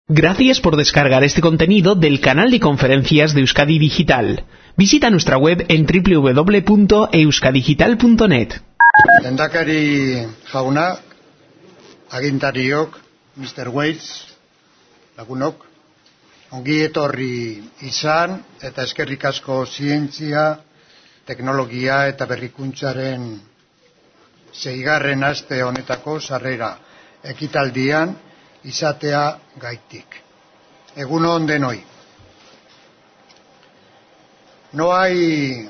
Gracias por descargar este contenido del canal de conferencias de Euskadi Digital. Visita nuestra web en www.euskadigital.net. Lehendakari jauna, agintariok, Mr. Wales, lagunok, ongi etorri izan eta eskerrik asko zientzia, teknologia eta berrikuntzaren 6. aste honetako sarrera ekitaldian izatea gaitik. Egun on denoi. No hay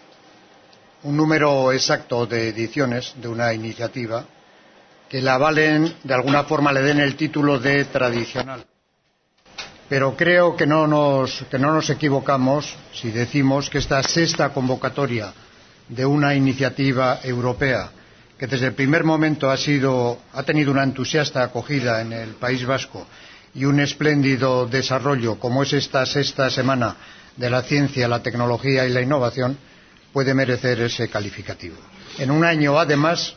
un número exacto de ediciones de una iniciativa que la avalen, de alguna forma le den el título de tradicional. Pero creo que no nos equivocamos si decimos que esta 6ª convocatoria de una iniciativa europea que desde el primer momento ha tenido una entusiasta acogida en el País Vasco y un espléndido desarrollo, como es esta 6ª semana de la ciencia, la tecnología y la innovación, puede merecer ese calificativo. En un año además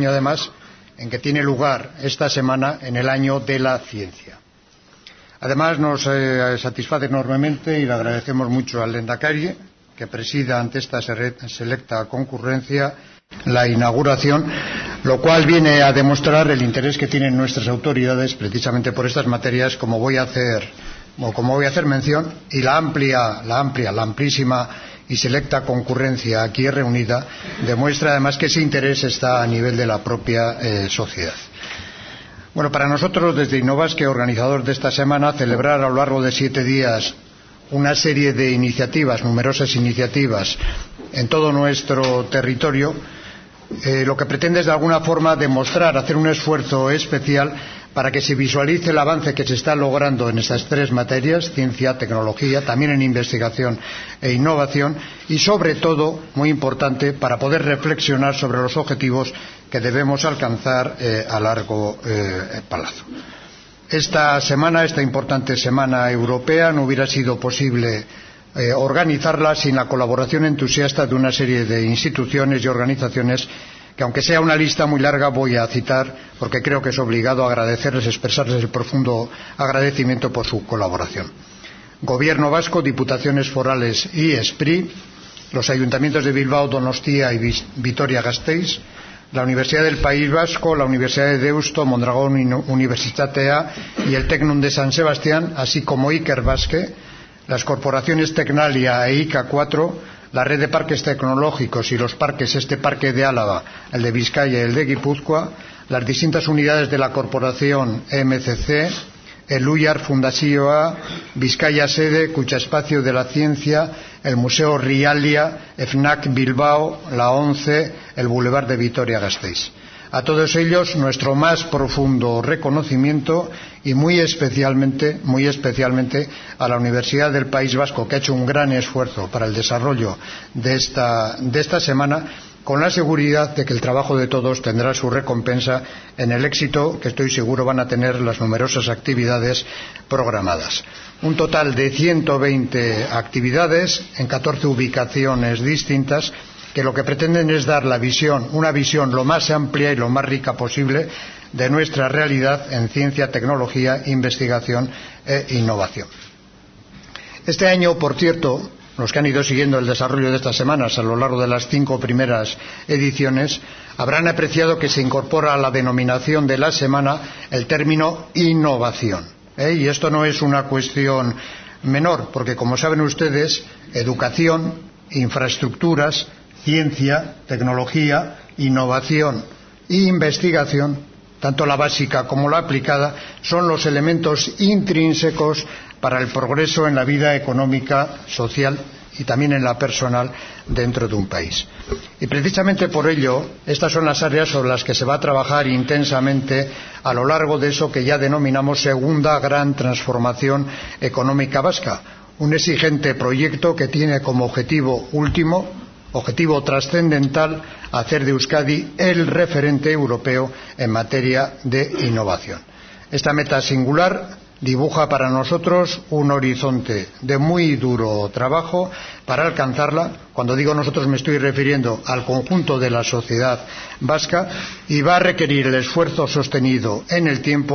en que tiene lugar esta semana en el año de la ciencia. Además nos satisface enormemente y le agradecemos mucho al Lehendakari que presida ante esta selecta concurrencia la inauguración, lo cual viene a demostrar el interés que tienen nuestras autoridades precisamente por estas materias, como voy a hacer mención, y la amplísima y selecta concurrencia aquí reunida demuestra además que ese interés está a nivel de la propia sociedad. Bueno, para nosotros desde Innovasque, organizador de esta semana, celebrar a lo largo de 7 días una serie de iniciativas, numerosas iniciativas en todo nuestro territorio, lo que pretende es de alguna forma demostrar, hacer un esfuerzo especial para que se visualice el avance que se está logrando en estas 3 materias, ciencia, tecnología, también en investigación e innovación, y sobre todo, muy importante, para poder reflexionar sobre los objetivos que debemos alcanzar a largo plazo. Esta importante semana europea, no hubiera sido posible organizarla sin la colaboración entusiasta de una serie de instituciones y organizaciones que, aunque sea una lista muy larga, voy a citar porque creo que es obligado agradecerles, expresarles el profundo agradecimiento por su colaboración. Gobierno vasco, Diputaciones forales y SPRI, los ayuntamientos de Bilbao, Donostia y Vitoria-Gasteiz, la Universidad del País Vasco, la Universidad de Deusto, Mondragón Universitatea y el Tecnum de San Sebastián, así como Ikerbasque, las corporaciones Tecnalia e ICA4, la red de parques tecnológicos y los parques, este parque de Álava, el de Vizcaya y el de Guipúzcoa, las distintas unidades de la corporación MCC, el Uyar Fundazioa, Vizcaya Sede, Kutxaespacio de la Ciencia, el Museo Rialia, FNAC Bilbao, la ONCE, el Boulevard de Vitoria-Gasteiz. A todos ellos nuestro más profundo reconocimiento y muy especialmente a la Universidad del País Vasco, que ha hecho un gran esfuerzo para el desarrollo de esta semana, con la seguridad de que el trabajo de todos tendrá su recompensa en el éxito que estoy seguro van a tener las numerosas actividades programadas. Un total de 120 actividades en 14 ubicaciones distintas que lo que pretenden es dar una visión lo más amplia y lo más rica posible de nuestra realidad en ciencia, tecnología, investigación e innovación. Este año, por cierto, los que han ido siguiendo el desarrollo de estas semanas a lo largo de las 5 primeras ediciones habrán apreciado que se incorpora a la denominación de la semana el término innovación. Y esto no es una cuestión menor, porque como saben ustedes, educación, infraestructuras, ciencia, tecnología, innovación e investigación, tanto la básica como la aplicada, son los elementos intrínsecos para el progreso en la vida económica, social y también en la personal dentro de un país. Y precisamente por ello, estas son las áreas sobre las que se va a trabajar intensamente a lo largo de eso que ya denominamos segunda gran transformación económica vasca, un exigente proyecto que tiene como objetivo trascendental, hacer de Euskadi el referente europeo en materia de innovación. Esta meta singular dibuja para nosotros un horizonte de muy duro trabajo para alcanzarla. Cuando digo nosotros me estoy refiriendo al conjunto de la sociedad vasca, y va a requerir el esfuerzo sostenido en el tiempo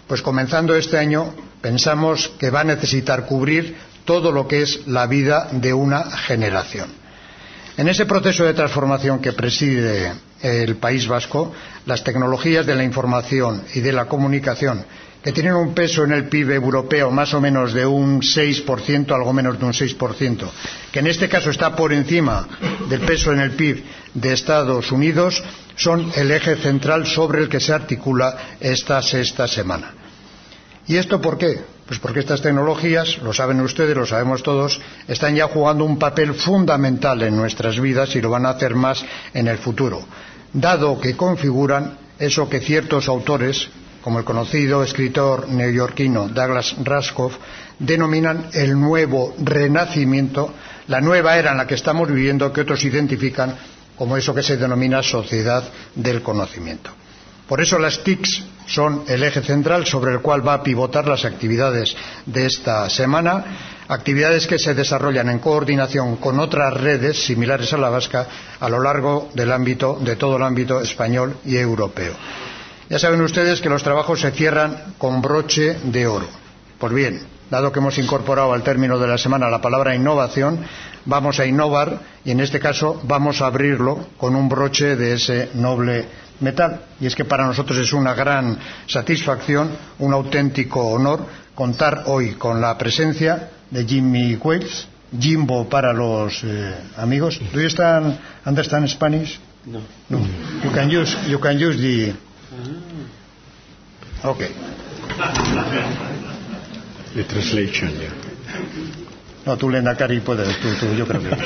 Pues comenzando este año pensamos que va a necesitar cubrir todo lo que es la vida de una generación. En ese proceso de transformación que preside el País Vasco, las tecnologías de la información y de la comunicación, que tienen un peso en el PIB europeo más o menos de un 6%, algo menos de un 6%, que en este caso está por encima del peso en el PIB de Estados Unidos, son el eje central sobre el que se articula esta sexta semana. ¿Y esto por qué? Pues porque estas tecnologías, lo saben ustedes, lo sabemos todos, están ya jugando un papel fundamental en nuestras vidas y lo van a hacer más en el futuro, dado que configuran eso que ciertos autores, como el conocido escritor neoyorquino Douglas Rushkoff, denominan el nuevo renacimiento, la nueva era en la que estamos viviendo, que otros identifican como eso que se denomina sociedad del conocimiento. Por eso las TICs son el eje central sobre el cual va a pivotar las actividades de esta semana, actividades que se desarrollan en coordinación con otras redes similares a la vasca a lo largo de todo el ámbito español y europeo. Ya saben ustedes que los trabajos se cierran con broche de oro. Pues bien, dado que hemos incorporado al término de la semana la palabra innovación, vamos a innovar y en este caso vamos a abrirlo con un broche de ese noble metal. Y es que para nosotros es una gran satisfacción, un auténtico honor contar hoy con la presencia de Jimmy Wales, Jimbo para los amigos. ¿Do you understand Spanish? No. No. You can use the... Okay. The translation, yeah. No, tú, Lehendakari, puedes, yo creo que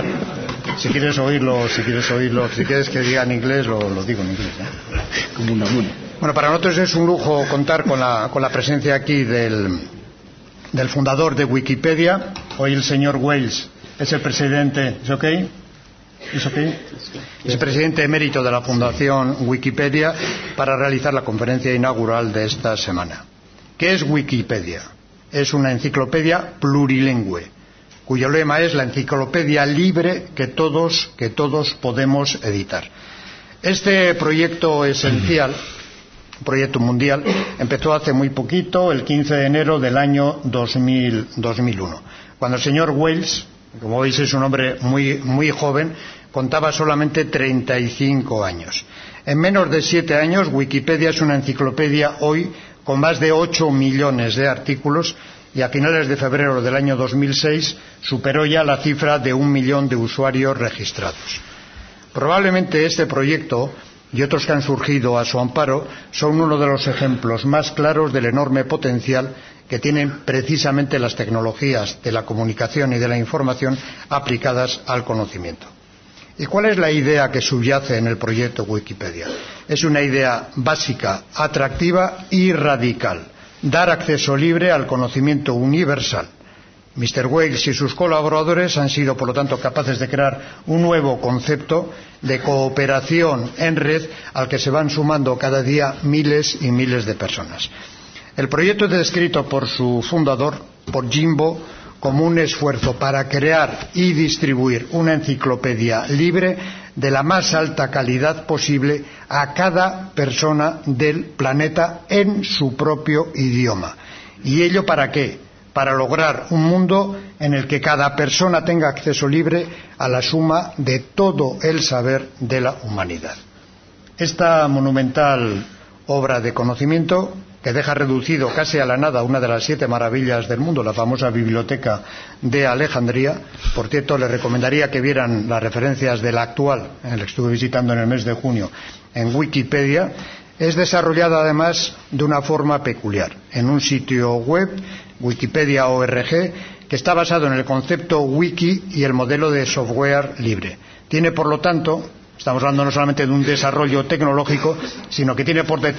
si quieres oírlo, si quieres que diga en inglés, lo digo en inglés, ¿eh? Como una muna. Bueno, para nosotros es un lujo contar con la presencia aquí del fundador de Wikipedia. Hoy el señor Wales es el presidente. ¿Es okay? ¿Es okay? Es el presidente emérito de la Fundación Wikipedia para realizar la conferencia inaugural de esta semana. ¿Qué es Wikipedia? Es una enciclopedia plurilingüe, cuyo lema es la enciclopedia libre que todos podemos editar. Este proyecto esencial, un proyecto mundial, empezó hace muy poquito, el 15 de enero del año 2001, cuando el señor Wales, como veis es un hombre muy joven, contaba solamente 35 años. En menos de 7 años, Wikipedia es una enciclopedia hoy con más de 8 millones de artículos y a finales de febrero del año 2006 superó ya la cifra de 1 millón de usuarios registrados. Probablemente este proyecto y otros que han surgido a su amparo son uno de los ejemplos más claros del enorme potencial que tienen precisamente las tecnologías de la comunicación y de la información aplicadas al conocimiento. ¿Y cuál es la idea que subyace en el proyecto Wikipedia? Es una idea básica, atractiva y radical: dar acceso libre al conocimiento universal. Mr. Wales y sus colaboradores han sido, por lo tanto, capaces de crear un nuevo concepto de cooperación en red al que se van sumando cada día miles y miles de personas. El proyecto es descrito por su fundador, por Jimbo, como un esfuerzo para crear y distribuir una enciclopedia libre de la más alta calidad posible a cada persona del planeta en su propio idioma. ¿Y ello para qué? Para lograr un mundo en el que cada persona tenga acceso libre a la suma de todo el saber de la humanidad. Esta monumental obra de conocimiento, que deja reducido casi a la nada una de las 7 maravillas del mundo, la famosa Biblioteca de Alejandría. Por cierto, les recomendaría que vieran las referencias de la actual, la estuve visitando en el mes de junio, en Wikipedia. Es desarrollada además de una forma peculiar, en un sitio web, Wikipedia.org, que está basado en el concepto wiki y el modelo de software libre. Tiene, por lo tanto, estamos hablando no solamente de un desarrollo tecnológico, sino que tiene por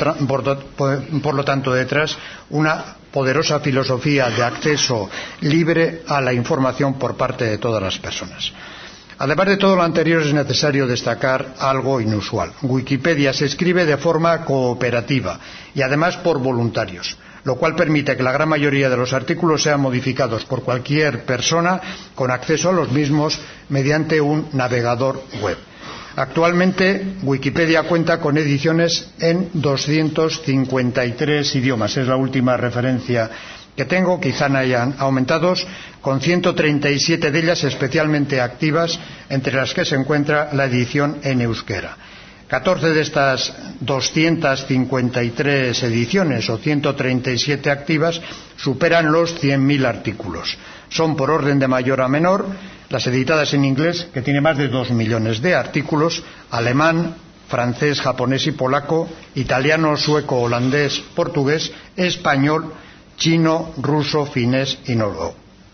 lo tanto detrás una poderosa filosofía de acceso libre a la información por parte de todas las personas. Además de todo lo anterior, es necesario destacar algo inusual. Wikipedia se escribe de forma cooperativa y además por voluntarios, lo cual permite que la gran mayoría de los artículos sean modificados por cualquier persona con acceso a los mismos mediante un navegador web. Actualmente Wikipedia cuenta con ediciones en 253 idiomas. Es la última referencia que tengo, quizá hayan aumentado, con 137 de ellas especialmente activas, entre las que se encuentra la edición en euskera. 14 de estas 253 ediciones o 137 activas superan los 100.000 artículos. Son por orden de mayor a menor las editadas en inglés, que tiene más de 2 millones de artículos, alemán, francés, japonés y polaco, italiano, sueco, holandés, portugués, español, chino, ruso, finés y noruego.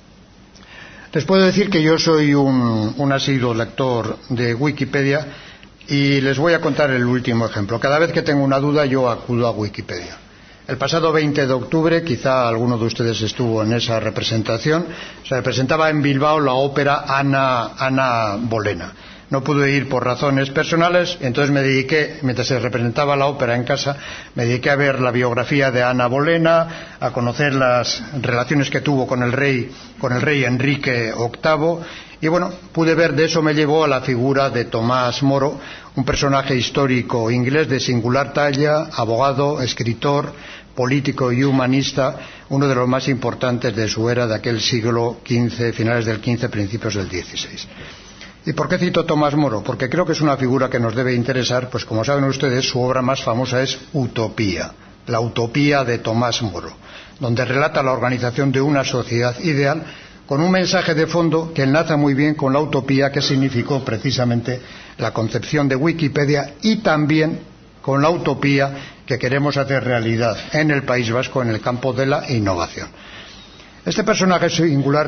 Les puedo decir que yo soy un asiduo lector de Wikipedia y les voy a contar el último ejemplo. Cada vez que tengo una duda yo acudo a Wikipedia. El pasado 20 de octubre, quizá alguno de ustedes estuvo en esa representación, se representaba en Bilbao la ópera Ana Bolena. No pude ir por razones personales, entonces me dediqué, mientras se representaba la ópera en casa, me dediqué a ver la biografía de Ana Bolena, a conocer las relaciones que tuvo con el rey Enrique VIII, y bueno, pude ver, de eso me llevó a la figura de Tomás Moro, un personaje histórico inglés de singular talla, abogado, escritor, político y humanista, uno de los más importantes de su era, de aquel siglo XV, finales del XV, principios del XVI. ¿Y por qué cito Tomás Moro? Porque creo que es una figura que nos debe interesar, pues como saben ustedes, su obra más famosa es Utopía, la utopía de Tomás Moro, donde relata la organización de una sociedad ideal con un mensaje de fondo que enlaza muy bien con la utopía que significó precisamente la concepción de Wikipedia y también con la utopía que queremos hacer realidad en el País Vasco en el campo de la innovación. Este personaje singular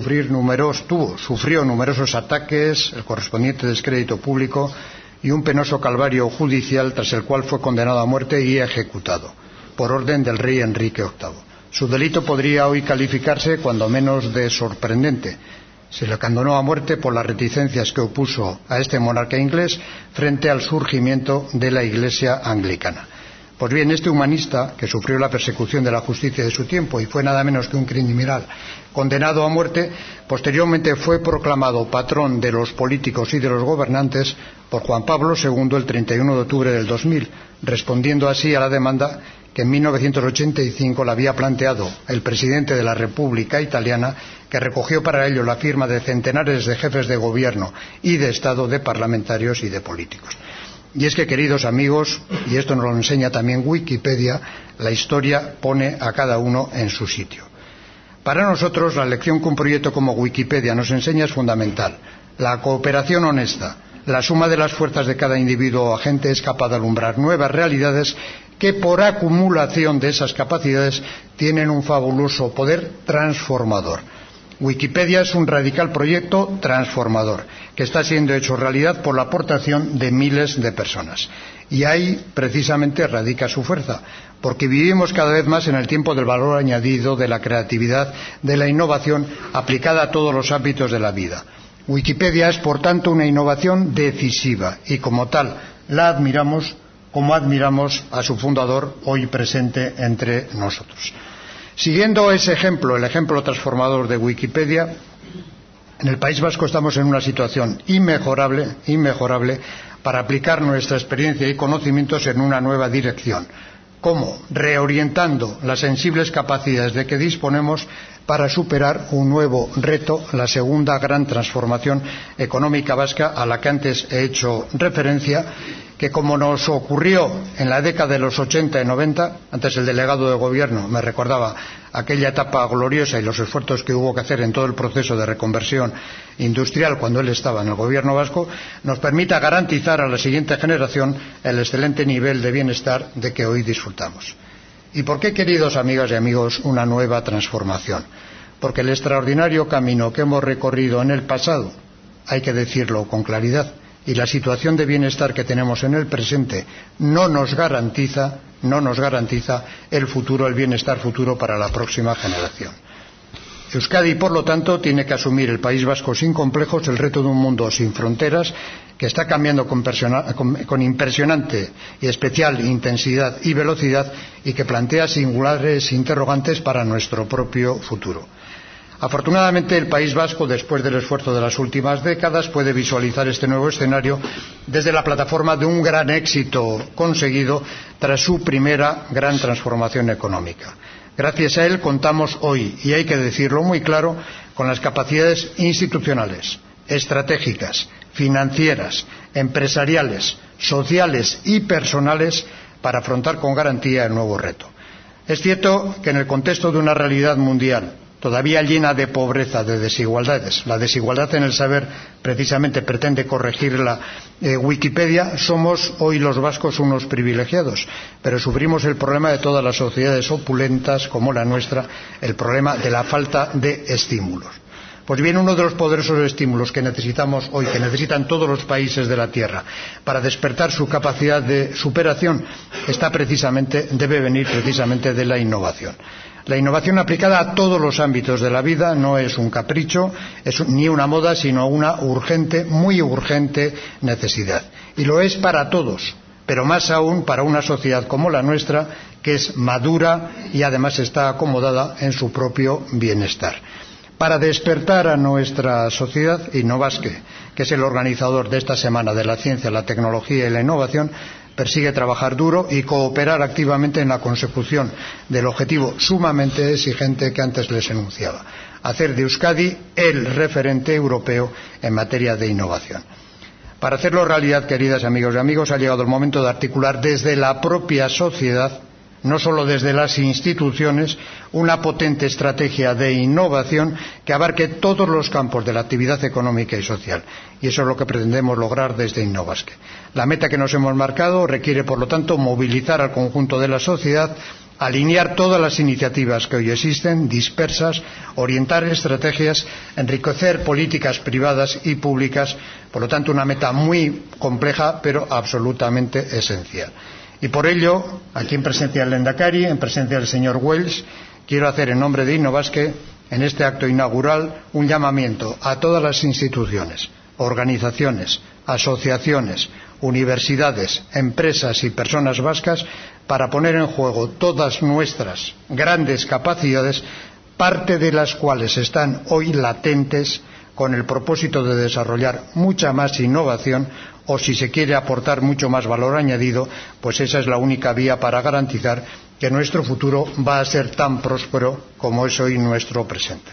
sufrió numerosos ataques, el correspondiente descrédito público y un penoso calvario judicial, tras el cual fue condenado a muerte y ejecutado por orden del rey Enrique VIII. Su delito podría hoy calificarse cuando menos de sorprendente. Se le condenó a muerte por las reticencias que opuso a este monarca inglés frente al surgimiento de la Iglesia anglicana. Pues bien, este humanista, que sufrió la persecución de la justicia de su tiempo y fue nada menos que un criminal condenado a muerte, posteriormente fue proclamado patrón de los políticos y de los gobernantes por Juan Pablo II el 31 de octubre del 2000, respondiendo así a la demanda que en 1985 le había planteado el presidente de la República Italiana, que recogió para ello la firma de centenares de jefes de gobierno y de Estado, de parlamentarios y de políticos. Y es que, queridos amigos, y esto nos lo enseña también Wikipedia, la historia pone a cada uno en su sitio. Para nosotros, la lección que un proyecto como Wikipedia nos enseña es fundamental. La cooperación honesta, la suma de las fuerzas de cada individuo o agente es capaz de alumbrar nuevas realidades que, por acumulación de esas capacidades, tienen un fabuloso poder transformador. Wikipedia es un radical proyecto transformador que está siendo hecho realidad por la aportación de miles de personas. Y ahí precisamente radica su fuerza, porque vivimos cada vez más en el tiempo del valor añadido, de la creatividad, de la innovación aplicada a todos los ámbitos de la vida. Wikipedia es, por tanto, una innovación decisiva y, como tal, la admiramos como admiramos a su fundador, hoy presente entre nosotros. Siguiendo ese ejemplo, el ejemplo transformador de Wikipedia, en el País Vasco estamos en una situación inmejorable para aplicar nuestra experiencia y conocimientos en una nueva dirección. ¿Cómo? Reorientando las sensibles capacidades de que disponemos para superar un nuevo reto, la segunda gran transformación económica vasca a la que antes he hecho referencia, que, como nos ocurrió en la década de los 80 y 90, antes el delegado de gobierno me recordaba aquella etapa gloriosa y los esfuerzos que hubo que hacer en todo el proceso de reconversión industrial cuando él estaba en el gobierno vasco, nos permita garantizar a la siguiente generación el excelente nivel de bienestar de que hoy disfrutamos. ¿Y por qué, queridos amigas y amigos, una nueva transformación? Porque el extraordinario camino que hemos recorrido en el pasado, hay que decirlo con claridad, y la situación de bienestar que tenemos en el presente no nos garantiza el futuro, el bienestar futuro para la próxima generación. Euskadi, por lo tanto, tiene que asumir, el País Vasco sin complejos, el reto de un mundo sin fronteras que está cambiando con impresionante y especial intensidad y velocidad y que plantea singulares interrogantes para nuestro propio futuro. Afortunadamente, el País Vasco, después del esfuerzo de las últimas décadas, puede visualizar este nuevo escenario desde la plataforma de un gran éxito conseguido tras su primera gran transformación económica. Gracias a él contamos hoy, y hay que decirlo muy claro, con las capacidades institucionales, estratégicas, financieras, empresariales, sociales y personales para afrontar con garantía el nuevo reto. Es cierto que en el contexto de una realidad mundial todavía llena de pobreza, de desigualdades, la desigualdad en el saber precisamente pretende corregirla Wikipedia, somos hoy los vascos unos privilegiados, pero sufrimos el problema de todas las sociedades opulentas como la nuestra, el problema de la falta de estímulos. Pues bien, uno de los poderosos estímulos que necesitamos hoy, que necesitan todos los países de la Tierra para despertar su capacidad de superación, debe venir precisamente de la innovación. La innovación aplicada a todos los ámbitos de la vida no es un capricho, ni una moda, sino una urgente, muy urgente necesidad. Y lo es para todos, pero más aún para una sociedad como la nuestra, que es madura y además está acomodada en su propio bienestar. Para despertar a nuestra sociedad, Innovasque, que es el organizador de esta Semana de la Ciencia, la Tecnología y la Innovación, persigue trabajar duro y cooperar activamente en la consecución del objetivo sumamente exigente que antes les enunciaba: hacer de Euskadi el referente europeo en materia de innovación. Para hacerlo realidad, queridas amigas y amigos, ha llegado el momento de articular desde la propia sociedad, no solo desde las instituciones, una potente estrategia de innovación que abarque todos los campos de la actividad económica y social. Y eso es lo que pretendemos lograr desde Innovasque. La meta que nos hemos marcado requiere, por lo tanto, movilizar al conjunto de la sociedad, alinear todas las iniciativas que hoy existen, dispersas, orientar estrategias, enriquecer políticas privadas y públicas. Por lo tanto, una meta muy compleja, pero absolutamente esencial. Y por ello, aquí en presencia del Lehendakari, en presencia del señor Wells, quiero hacer en nombre de Innovasque, en este acto inaugural, un llamamiento a todas las instituciones, organizaciones, asociaciones, universidades, empresas y personas vascas para poner en juego todas nuestras grandes capacidades, parte de las cuales están hoy latentes, con el propósito de desarrollar mucha más innovación, o si se quiere aportar mucho más valor añadido, pues esa es la única vía para garantizar que nuestro futuro va a ser tan próspero como es hoy nuestro presente.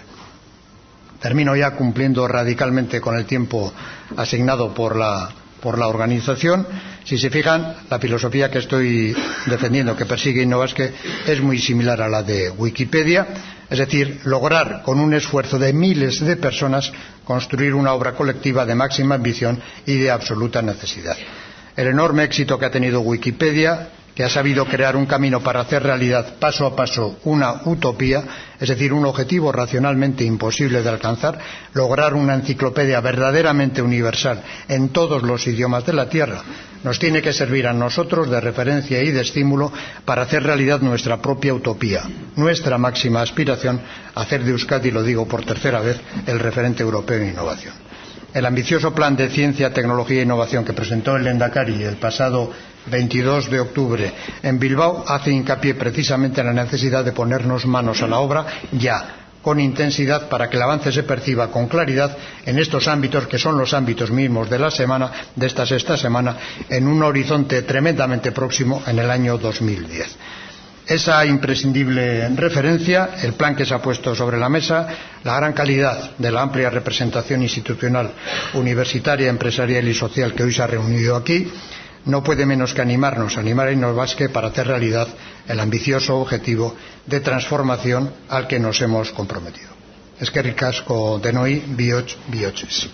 Termino ya cumpliendo radicalmente con el tiempo asignado por la organización. Si se fijan, la filosofía que estoy defendiendo, que persigue Innovasque, es muy similar a la de Wikipedia, es decir, lograr con un esfuerzo de miles de personas construir una obra colectiva de máxima ambición y de absoluta necesidad. El enorme éxito que ha tenido Wikipedia, que ha sabido crear un camino para hacer realidad paso a paso una utopía, es decir, un objetivo racionalmente imposible de alcanzar, lograr una enciclopedia verdaderamente universal en todos los idiomas de la Tierra, nos tiene que servir a nosotros de referencia y de estímulo para hacer realidad nuestra propia utopía, nuestra máxima aspiración, hacer de Euskadi, lo digo por tercera vez, el referente europeo en innovación. El ambicioso plan de ciencia, tecnología e innovación que presentó el Lehendakari el pasado 22 de octubre en Bilbao hace hincapié precisamente en la necesidad de ponernos manos a la obra ya, con intensidad, para que el avance se perciba con claridad en estos ámbitos que son los ámbitos mismos de esta sexta semana, en un horizonte tremendamente próximo en el año 2010. Esa imprescindible referencia, el plan que se ha puesto sobre la mesa, la gran calidad de la amplia representación institucional, universitaria, empresarial y social que hoy se ha reunido aquí, no puede menos que animar a Innovasque para hacer realidad el ambicioso objetivo de transformación al que nos hemos comprometido. Eskerrik asko denoi, bihotz bihotzez.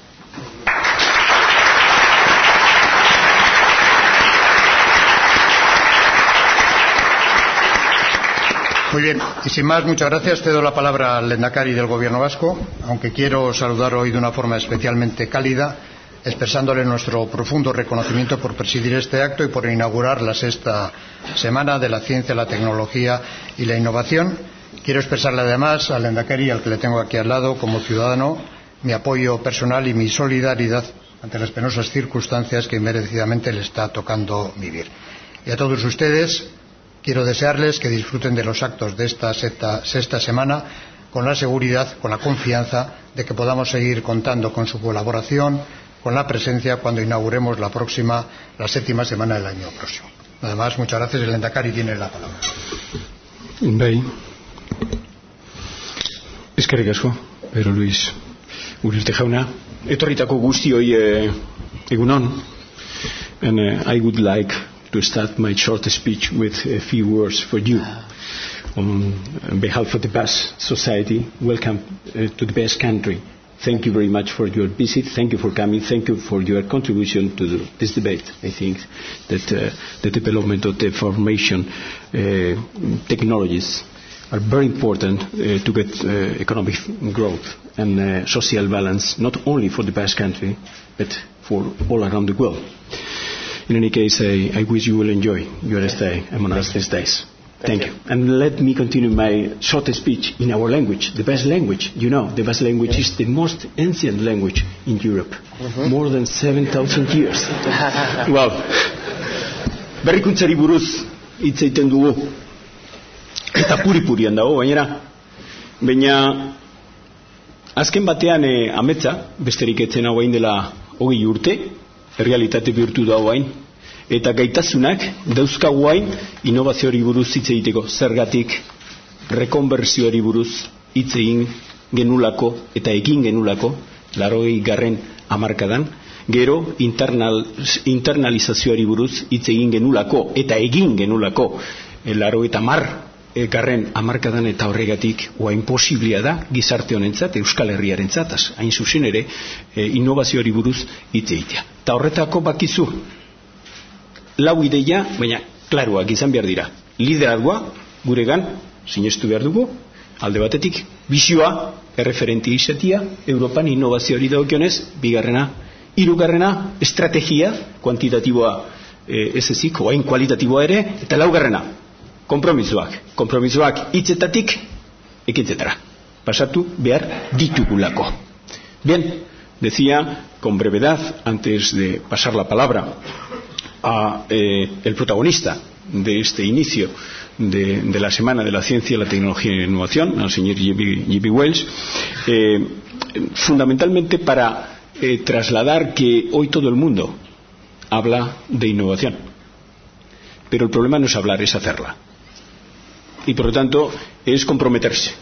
Muy bien, y sin más, muchas gracias. Cedo la palabra al Lehendakari del Gobierno vasco, aunque quiero saludar hoy de una forma especialmente cálida, expresándole nuestro profundo reconocimiento por presidir este acto y por inaugurar la sexta semana de la ciencia, la tecnología y la innovación. Quiero expresarle además al Lehendakari, al que le tengo aquí al lado, como ciudadano, mi apoyo personal y mi solidaridad ante las penosas circunstancias que merecidamente le está tocando vivir. Y a todos ustedes quiero desearles que disfruten de los actos de esta sexta semana con la seguridad, con la confianza de que podamos seguir contando con su colaboración, con la presencia cuando inauguremos la 7ª semana del año próximo. Nada más, muchas gracias. El Lehendakari tiene la palabra. Bai. Eskerrik asko, Pedro Luis Uriarte jauna. Etorritako guztioi egunon. And I would like to start my short speech with a few words for you. On behalf of the Basque Society, welcome to the Basque Country. Thank you very much for your visit. Thank you for coming. Thank you for your contribution to this debate. I think that the development of the information technologies are very important to get economic growth and social balance, not only for the Basque Country, but for all around the world. In any case, I wish you will enjoy your stay among us these days. Thank you. And let me continue my short speech in our language, the Basque language. You know, the Basque language is the most ancient language in Europe. More than 7,000 years. Well, berrikuntzari buruz hitz egiten dugu. Eta puri-purian dago, baina azken batean ametsa, besterik etzen hau hain dela 20 urte, errealitate bihurtu da hain, eta gaitasunak dauzkagu hain innovazioari buruz hitz egiteko, zergatik rekonbertsioari buruz hitz egin genulako eta egin genulako 80. hamarkadan, gero internalizazioari buruz hitz egin genulako eta egin genulako 80. hamarkadan, eta horregatik oain posiblea da gizarte honentzat, Euskal Herriarentzat, hain zuzen ere innovazioari buruz hitz egitea. Eta horretako bakizu lau ideia, baina klaruak izan behar dira. Liderazgoa guregan sinestu behar dugu, alde batetik bizioa erreferente izatia Europan innovazioari dagokionez, bigarrena, hirugarrena estrategia kuantitatiboa ez ezik, oain kualitatiboa ere, eta laugarrena kompromisoak hitzetatik ekintzetara pasatu behar ditugulako. Bien, decía con brevedad, antes de pasar la palabra a el protagonista de este inicio de la Semana de la Ciencia, la Tecnología y la Innovación, al señor J.B. Wells, fundamentalmente para trasladar que hoy todo el mundo habla de innovación, pero el problema no es hablar, es hacerla. Y por lo tanto es comprometerse,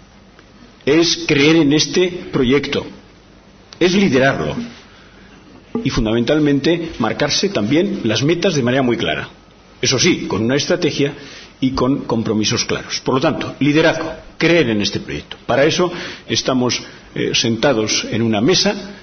es creer en este proyecto, es liderarlo y fundamentalmente marcarse también las metas de manera muy clara, eso sí, con una estrategia y con compromisos claros. Por lo tanto, liderazgo, creer en este proyecto. Para eso estamos sentados en una mesa,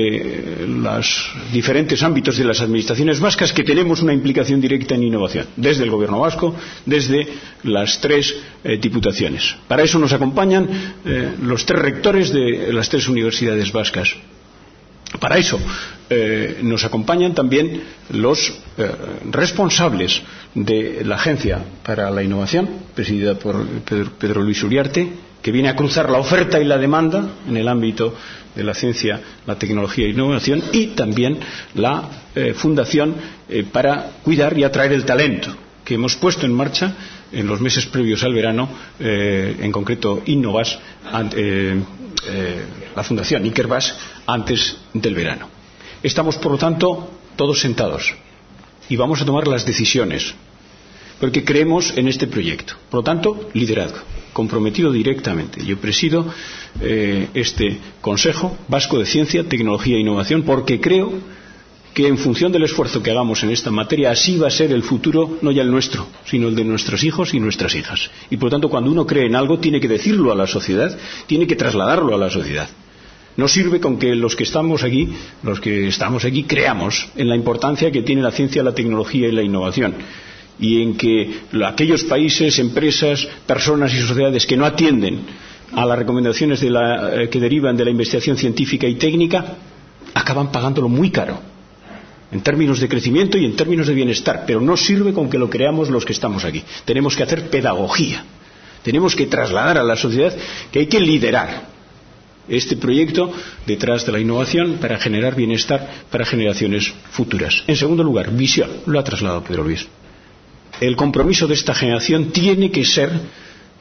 los diferentes ámbitos de las administraciones vascas que tenemos una implicación directa en innovación, desde el Gobierno vasco, desde las 3 diputaciones. Para eso nos acompañan los 3 rectores de las 3 universidades vascas. Para eso nos acompañan también los responsables de la Agencia para la Innovación, presidida por Pedro Luis Uriarte, que viene a cruzar la oferta y la demanda en el ámbito de la ciencia, la tecnología e innovación, y también la Fundación para cuidar y atraer el talento, que hemos puesto en marcha en los meses previos al verano, en concreto Innovas, la Fundación Ikerbas, antes del verano. Estamos, por lo tanto, todos sentados y vamos a tomar las decisiones, porque creemos en este proyecto. Por lo tanto, liderazgo, comprometido directamente. Yo presido este Consejo Vasco de Ciencia, Tecnología e Innovación, porque creo que en función del esfuerzo que hagamos en esta materia, así va a ser el futuro, no ya el nuestro, sino el de nuestros hijos y nuestras hijas. Y por lo tanto, cuando uno cree en algo, tiene que decirlo a la sociedad, tiene que trasladarlo a la sociedad. No sirve con que los que estamos aquí, creamos en la importancia que tiene la ciencia, la tecnología y la innovación, y en que aquellos países, empresas, personas y sociedades que no atienden a las recomendaciones que derivan de la investigación científica y técnica acaban pagándolo muy caro, en términos de crecimiento y en términos de bienestar. Pero no sirve con que lo creamos los que estamos aquí. Tenemos que hacer pedagogía, tenemos que trasladar a la sociedad que hay que liderar este proyecto detrás de la innovación para generar bienestar para generaciones futuras. En segundo lugar, visión. Lo ha trasladado Pedro Luis. El compromiso de esta generación tiene que ser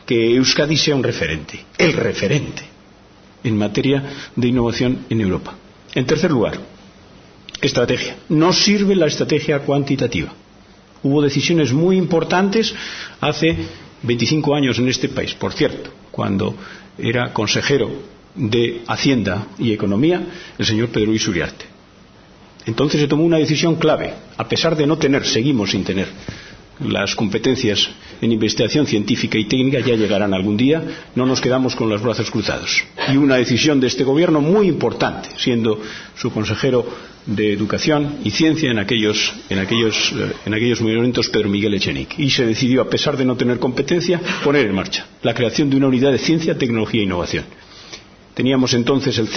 que Euskadi sea un referente, el referente en materia de innovación en Europa. En tercer lugar, estrategia. No sirve la estrategia cuantitativa. Hubo decisiones muy importantes hace 25 años en este país, por cierto, cuando era consejero de Hacienda y Economía el señor Pedro Luis Uriarte. Entonces se tomó una decisión clave. A pesar de no tener, seguimos sin tener las competencias en investigación científica y técnica, ya llegarán algún día, no nos quedamos con los brazos cruzados. Y una decisión de este gobierno muy importante, siendo su consejero de Educación y Ciencia en aquellos momentos Pedro Miguel Echenique. Y se decidió, a pesar de no tener competencia, poner en marcha la creación de una unidad de ciencia, tecnología e innovación. Teníamos entonces el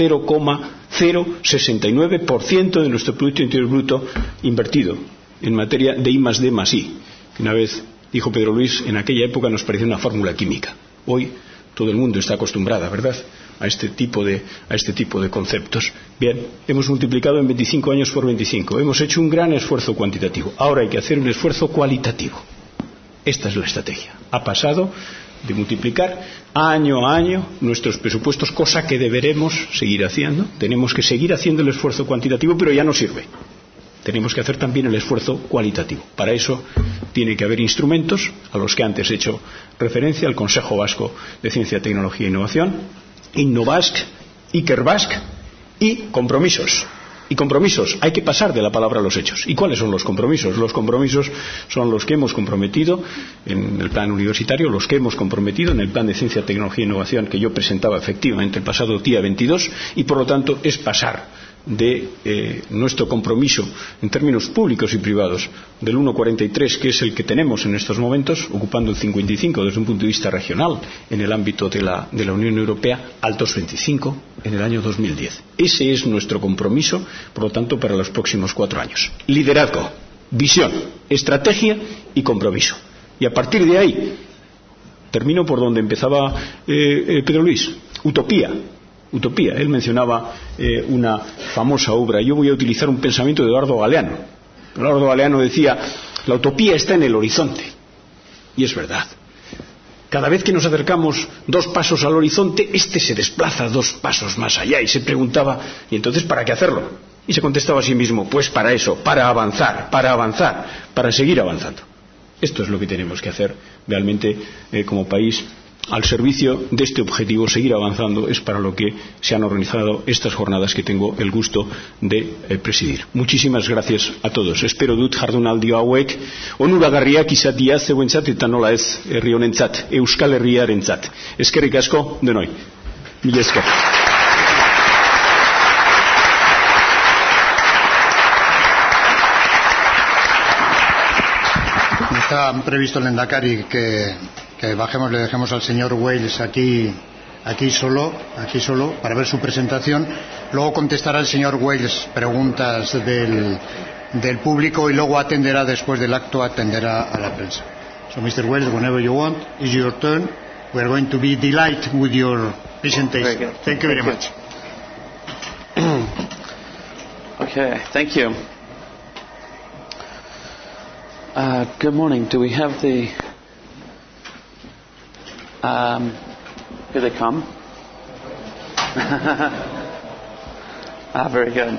0,069% de nuestro Producto Interior Bruto invertido en materia de I+D+I. Una vez dijo Pedro Luis, en aquella época nos parecía una fórmula química. Hoy todo el mundo está acostumbrado, ¿verdad?, a este tipo de conceptos. Bien, hemos multiplicado en 25 años por 25. Hemos hecho un gran esfuerzo cuantitativo. Ahora hay que hacer un esfuerzo cualitativo. Esta es la estrategia. Ha pasado de multiplicar año a año nuestros presupuestos, cosa que deberemos seguir haciendo. Tenemos que seguir haciendo el esfuerzo cuantitativo, pero ya no sirve. Tenemos que hacer también el esfuerzo cualitativo. Para eso tiene que haber instrumentos a los que antes he hecho referencia, el Consejo Vasco de Ciencia, Tecnología e Innovación, Innovask, Ikerbasc y compromisos. Y compromisos, hay que pasar de la palabra a los hechos. ¿Y cuáles son los compromisos? Los compromisos son los que hemos comprometido en el plan universitario, los que hemos comprometido en el plan de Ciencia, Tecnología e Innovación que yo presentaba efectivamente el pasado día 22, y por lo tanto es pasar de nuestro compromiso en términos públicos y privados del 1,43, que es el que tenemos en estos momentos, ocupando el 55 desde un punto de vista regional en el ámbito de la Unión Europea, al 2,25 en el año 2010. Ese es nuestro compromiso, por lo tanto, para los próximos 4 años. Liderazgo, visión, estrategia y compromiso. Y a partir de ahí, termino por donde empezaba Pedro Luis, utopía. Utopía. Él mencionaba una famosa obra. Yo voy a utilizar un pensamiento de Eduardo Galeano. Eduardo Galeano decía, la utopía está en el horizonte. Y es verdad. Cada vez que nos acercamos 2 pasos al horizonte, este se desplaza 2 pasos más allá. Y se preguntaba, ¿y entonces para qué hacerlo? Y se contestaba a sí mismo, pues para eso, para avanzar, para seguir avanzando. Esto es lo que tenemos que hacer realmente como país. Al servicio de este objetivo, seguir avanzando, es para lo que se han organizado estas jornadas que tengo el gusto de presidir. Muchísimas gracias a todos. Espero dut jardunaldi hauek onuragarriak izatea zeuentzat eta nola ez herri honentzat, Euskal Herriarentzat. Eskerrik asko denoi. Mila esker. Está previsto el lehendakari que le dejemos al señor Wales aquí solo, para ver su presentación. Luego contestará el señor Wales preguntas del público y luego atenderá, después del acto, atenderá a la prensa. So, Mr. Wales, whenever you want, it's your turn. We are going to be delighted with your presentation. Thank you very much. Okay, thank you. Good morning. Do we have the... here they come. Very good.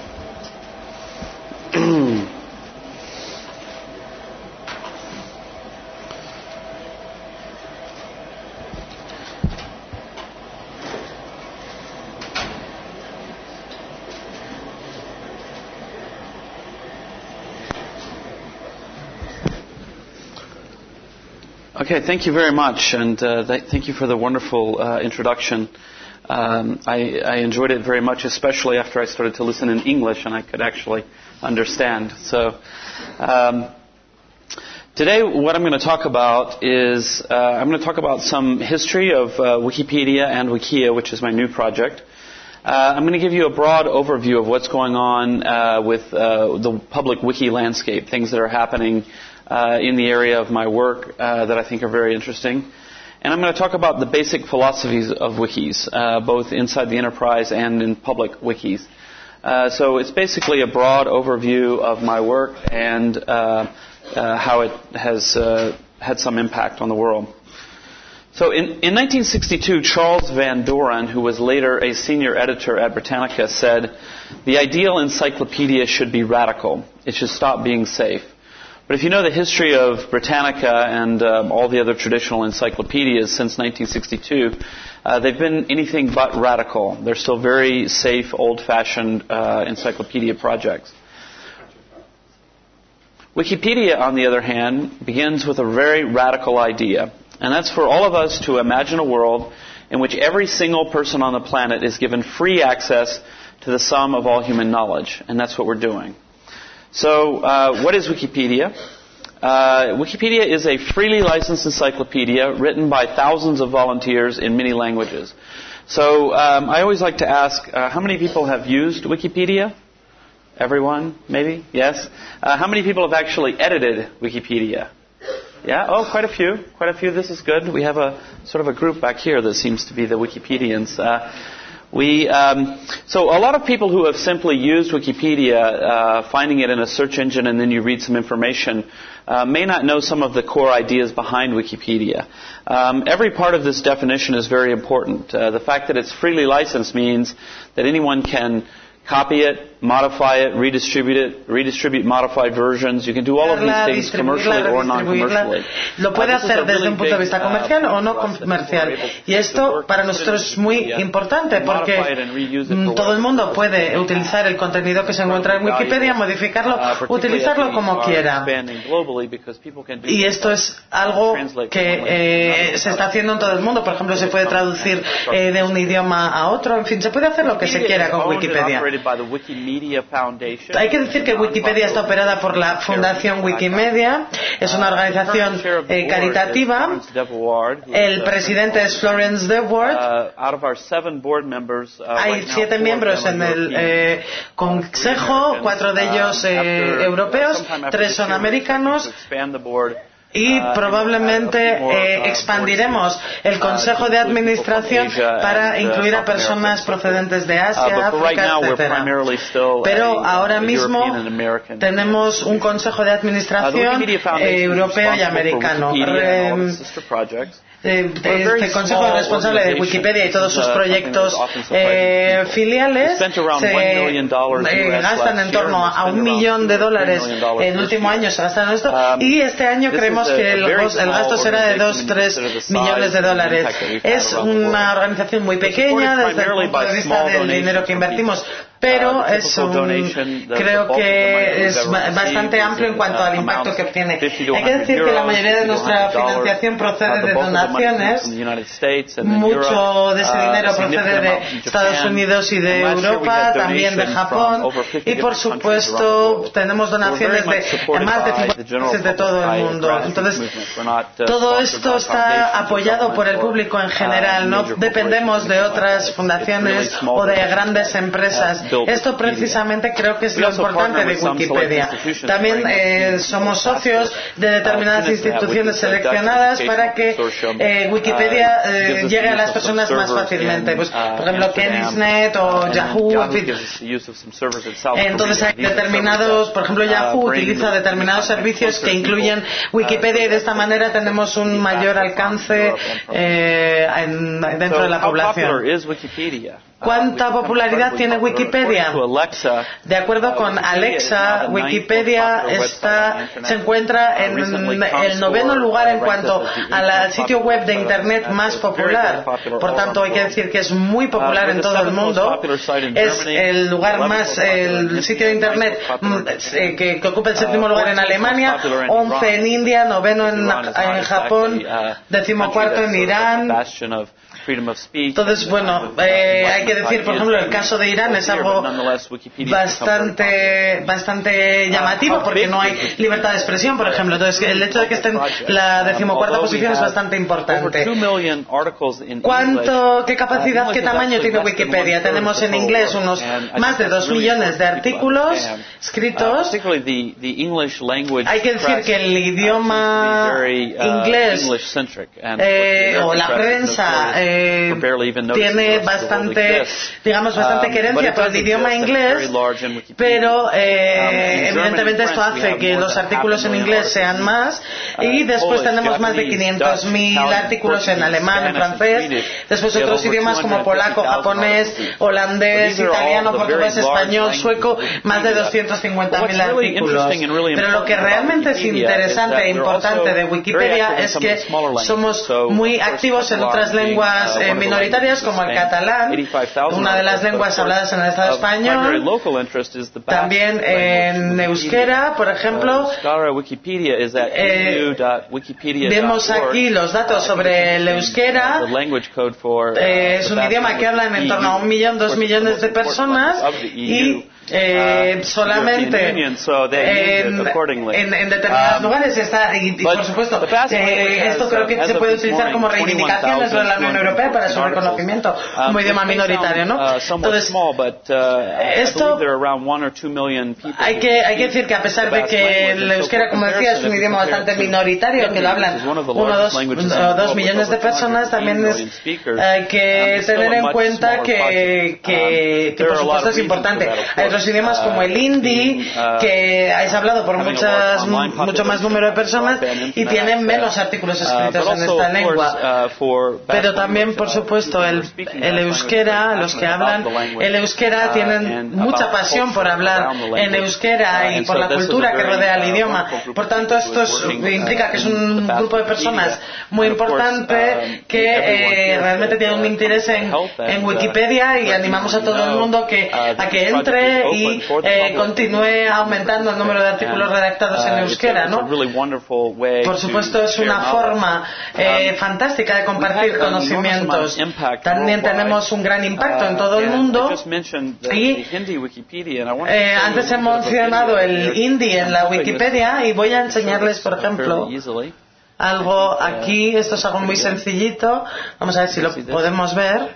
Okay, thank you very much, and thank you for the wonderful introduction. I enjoyed it very much, especially after I started to listen in English and I could actually understand. So today what I'm going to talk about is I'm going to talk about some history of Wikipedia and Wikia, which is my new project. I'm going to give you a broad overview of what's going on with the public wiki landscape, things that are happening in the area of my work that I think are very interesting. And I'm going to talk about the basic philosophies of wikis, both inside the enterprise and in public wikis. So it's basically a broad overview of my work and how it has had some impact on the world. So in 1962, Charles Van Doren, who was later a senior editor at Britannica, said, "The ideal encyclopedia should be radical. It should stop being safe." But if you know the history of Britannica and all the other traditional encyclopedias since 1962, they've been anything but radical. They're still very safe, old-fashioned encyclopedia projects. Wikipedia, on the other hand, begins with a very radical idea. And that's for all of us to imagine a world in which every single person on the planet is given free access to the sum of all human knowledge. And that's what we're doing. So, what is Wikipedia? Wikipedia is a freely licensed encyclopedia written by thousands of volunteers in many languages. So, I always like to ask, how many people have used Wikipedia? Everyone, maybe? Yes? How many people have actually edited Wikipedia? Yeah? Oh, quite a few. Quite a few. This is good. We have a sort of a group back here that seems to be the Wikipedians. So a lot of people who have simply used Wikipedia, finding it in a search engine and then you read some information, may not know some of the core ideas behind Wikipedia. Every part of this definition is very important. The fact that it's freely licensed means that anyone can copy it, modify it, redistribute modified versions. You can do all of these things commercially or non-commercially. Lo puede hacer desde un punto de vista comercial o no comercial. Y esto para nosotros es muy importante porque todo el mundo puede utilizar el contenido que se encuentra en Wikipedia, modificarlo, utilizarlo como quiera. Y esto es algo que se está haciendo en todo el mundo. Por ejemplo, se puede traducir de un idioma a otro. En fin, se puede hacer lo que se quiera con Wikipedia. Hay que decir que Wikipedia está operada por la Fundación Wikimedia. Es una organización caritativa. El presidente es Florence DeWard. Hay 7 miembros en el consejo, 4 de ellos europeos, 3 son americanos. Y probablemente expandiremos el Consejo de Administración para incluir a personas procedentes de Asia, África, etc. Pero ahora mismo tenemos un Consejo de Administración europeo y americano. Este consejo responsable de Wikipedia y todos sus proyectos filiales se gastan en torno a $1 millón. En el último año se gastaron esto y este año creemos que el gasto será de $2-3 millones. Es una organización muy pequeña desde el punto de vista del dinero que invertimos, pero creo que es bastante amplio en cuanto al impacto que obtiene. Hay que decir que la mayoría de nuestra financiación procede de donaciones. Mucho de ese dinero procede de Estados Unidos y de Europa, también de Japón, y por supuesto tenemos donaciones de más de 50 países de todo el mundo. Entonces, todo esto está apoyado por el público en general. No dependemos de otras fundaciones o de grandes empresas. Esto precisamente creo que es lo importante de Wikipedia. También somos socios de determinadas instituciones seleccionadas para que Wikipedia llegue a las personas más fácilmente. Pues, por ejemplo, Kennysnet o Yahoo. Entonces hay determinados, por ejemplo, Yahoo utiliza determinados servicios que incluyen Wikipedia y de esta manera tenemos un mayor alcance dentro de la población. ¿Cuánta popularidad tiene Wikipedia? De acuerdo con Alexa, Wikipedia se encuentra en el 9º lugar en cuento al sitio web de Internet más popular. Por tanto, hay que decir que es muy popular en todo el mundo. Es el sitio de Internet que ocupa el 7º lugar en Alemania, 11 en India, 9º en Japón, 14º en Irán. Entonces, bueno, hay que decir, por ejemplo, el caso de Irán es algo bastante llamativo porque no hay libertad de expresión, por ejemplo. Entonces, el hecho de que esté en la 14ª posición es bastante importante. ¿Qué capacidad, qué tamaño tiene Wikipedia? Tenemos en inglés más de 2 millones de artículos escritos. Hay que decir que el idioma inglés o la prensa tiene bastante digamos, bastante querencia por el idioma inglés, pero evidentemente esto hace que los artículos en inglés sean más, y después tenemos más de 500.000 artículos en alemán, en francés, después otros idiomas como polaco, japonés, holandés, italiano, portugués, español, sueco, más de 250.000 artículos. Pero lo que realmente es interesante e importante de Wikipedia es que somos muy activos en otras lenguas minoritarias como el catalán, una de las lenguas habladas en el Estado español, también en euskera, por ejemplo. Vemos aquí los datos sobre el euskera. Es un idioma que hablan en torno a 1 millón, 2 millones de personas, y solamente en determinados lugares está, y por supuesto esto creo que se puede utilizar como reivindicación dentro de la Unión Europea para su reconocimiento como idioma minoritario, ¿no? Entonces esto hay que decir que a pesar de que el euskera, como decía, es un idioma bastante minoritario, que lo hablan 1 o 2 millones de personas, también hay que tener en cuenta que por supuesto es importante. Hay otros idiomas como el hindi, que es hablado por mucho más número de personas y tienen menos artículos escritos en esta lengua. Pero también, por supuesto, el euskera, los que hablan el euskera tienen mucha pasión por hablar en euskera y por la cultura que rodea el idioma. Por tanto, esto implica que es un grupo de personas muy importante que realmente tiene un interés en Wikipedia, y animamos a todo el mundo a que entre y continúe aumentando el número de artículos redactados en euskera, ¿no? Por supuesto, es una forma fantástica de compartir conocimientos. También tenemos un gran impacto en todo el mundo, y antes he mencionado el hindi en la Wikipedia, y voy a enseñarles, por ejemplo, algo aquí. Esto es algo muy sencillito. Vamos a ver si lo podemos ver.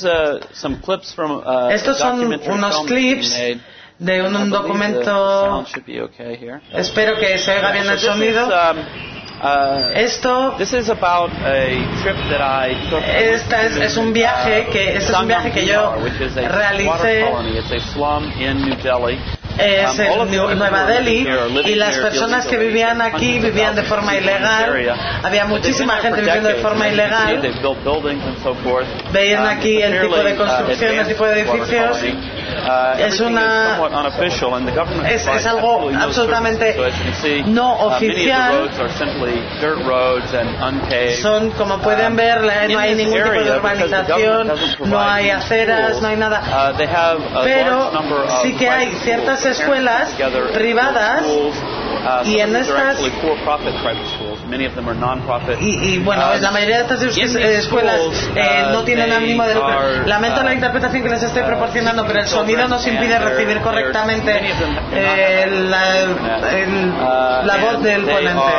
Estos son unos clips de un documento. Espero que se oiga bien el sonido. Esto es un viaje que yo realicé. Es en Nueva Delhi, y las personas que vivían aquí vivían de forma ilegal. Había muchísima gente viviendo de forma ilegal. Veían aquí el tipo de construcción, el tipo de edificios. Es algo absolutamente no oficial. Son, como pueden ver, no hay ningún tipo de urbanización, no hay aceras, no hay nada. Pero sí que hay ciertas escuelas privadas, y en estas y bueno, la mayoría de estas escuelas no tienen ánimo de lucro. Lamento la interpretación que les estoy proporcionando, pero el sonido nos impide recibir correctamente la voz del ponente.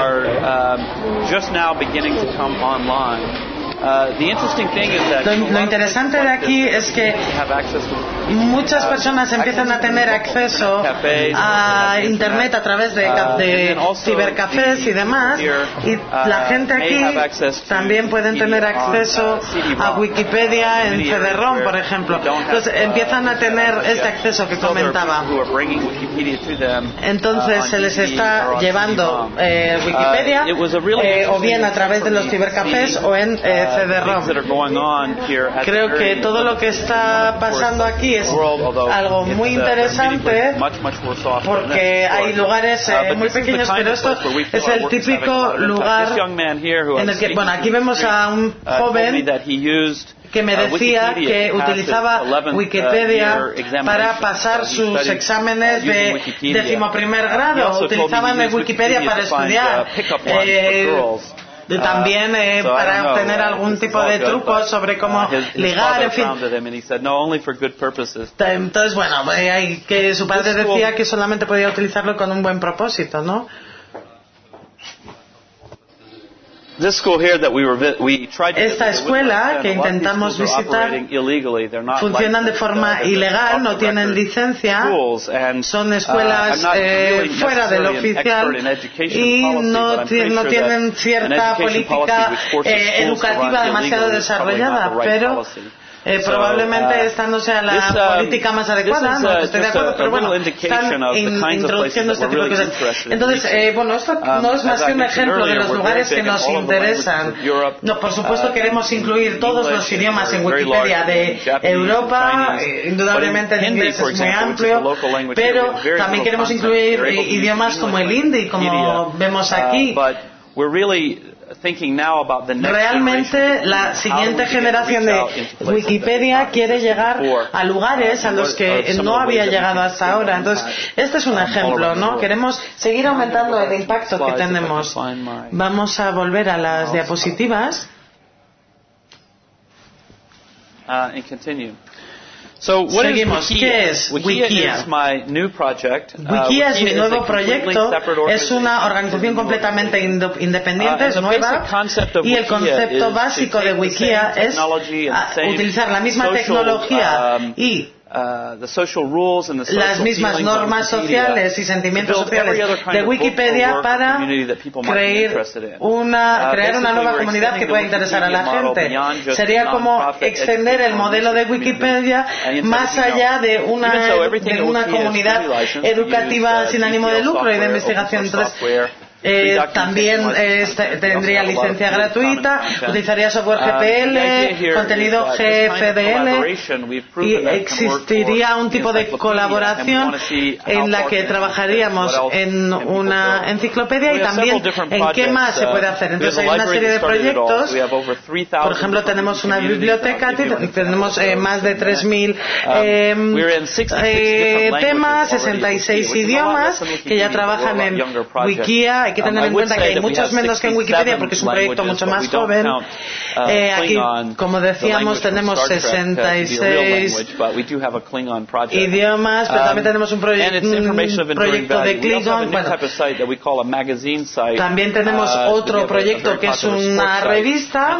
Lo interesante de aquí es que muchas personas empiezan a tener acceso a Internet a través de cibercafés y demás, y la gente aquí también pueden tener acceso a Wikipedia en CD-ROM, por ejemplo. Entonces empiezan a tener este acceso que comentaba. Entonces se les está llevando Wikipedia o bien a través de los cibercafés o en CD-ROM. Creo que todo lo que está pasando aquí es algo muy interesante, porque hay lugares muy pequeños, pero esto es el típico lugar en el que, bueno, aquí vemos a un joven que me decía que utilizaba Wikipedia para pasar sus exámenes de 11º grado. Utilizaban Wikipedia para estudiar. También para obtener algún tipo de truco sobre cómo ligar, en fin. Entonces, bueno, que su padre decía que solamente podía utilizarlo con un buen propósito, ¿no? Esta escuela que intentamos visitar funcionan de forma ilegal, no tienen licencia, son escuelas fuera de lo oficial y no tienen cierta política educativa demasiado desarrollada, pero probablemente esta no sea la política más adecuada, no estoy de acuerdo, pero bueno, están introduciendo este tipo de cosas. Entonces, bueno, esto no es más que un ejemplo de los lugares que nos interesan. No, por supuesto queremos incluir todos los idiomas en Wikipedia de Europa, indudablemente el inglés es muy amplio, pero también queremos incluir idiomas como el hindi, como vemos aquí. Realmente la siguiente generación de Wikipedia quiere llegar a lugares a los que no había llegado hasta ahora. Entonces, este es un ejemplo, ¿no? Queremos seguir aumentando el impacto que tenemos. Vamos a volver a las diapositivas. Seguimos. ¿Qué es Wikia? Wikia es mi nuevo proyecto. Es una organización completamente independiente, es nueva. Y el concepto básico de Wikia es utilizar la misma tecnología y las mismas normas sociales y sentimientos sociales de Wikipedia para crear una nueva comunidad que pueda interesar a la gente. Sería como extender el modelo de Wikipedia más allá de una comunidad educativa sin ánimo de lucro y de investigación. Entonces, también tendría licencia gratuita, utilizaría software GPL, contenido GFDL y existiría un tipo de colaboración en la que trabajaríamos en una enciclopedia y también en qué más se puede hacer. Entonces hay una serie de proyectos, por ejemplo tenemos una biblioteca, tenemos más de 3.000 temas, 66 idiomas que ya trabajan en Wikia. Hay que tener en cuenta que hay muchos menos que en Wikipedia porque es un proyecto mucho más joven. Aquí, como decíamos, tenemos 66 idiomas, pero también tenemos un proyecto de Klingon. Bueno, también tenemos otro proyecto que es una revista.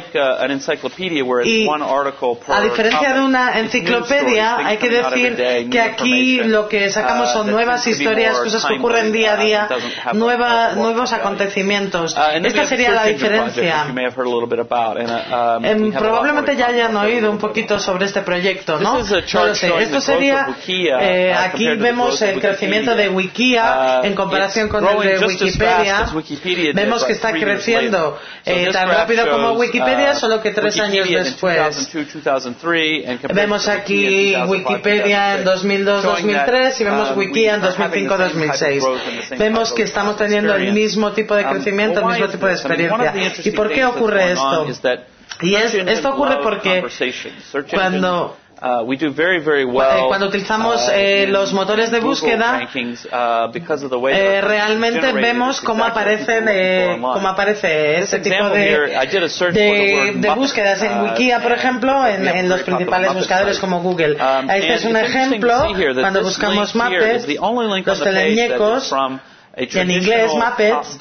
Y a diferencia de una enciclopedia, hay que decir que aquí lo que sacamos son nuevas historias, cosas que ocurren día a día, nuevos acontecimios. Esta sería la diferencia. Probablemente ya hayan oído un poquito sobre este proyecto, ¿no? No lo sé. Esto sería, aquí vemos el crecimiento de Wikia en comparación con el de Wikipedia. Vemos que está creciendo tan rápido como Wikipedia, solo que 3 años después. Vemos aquí Wikipedia en 2002-2003 y vemos Wikia en 2005-2006. Vemos que estamos teniendo el mismo tipo de crecimiento, el mismo tipo de experiencia. ¿Y por qué ocurre esto? Esto ocurre porque cuando utilizamos los motores de búsqueda, realmente vemos cómo aparece ese tipo de búsquedas en Wikia, por ejemplo, en los principales buscadores como Google. Este es un ejemplo cuando buscamos Muppets, los teleñecos. En inglés, Muppets.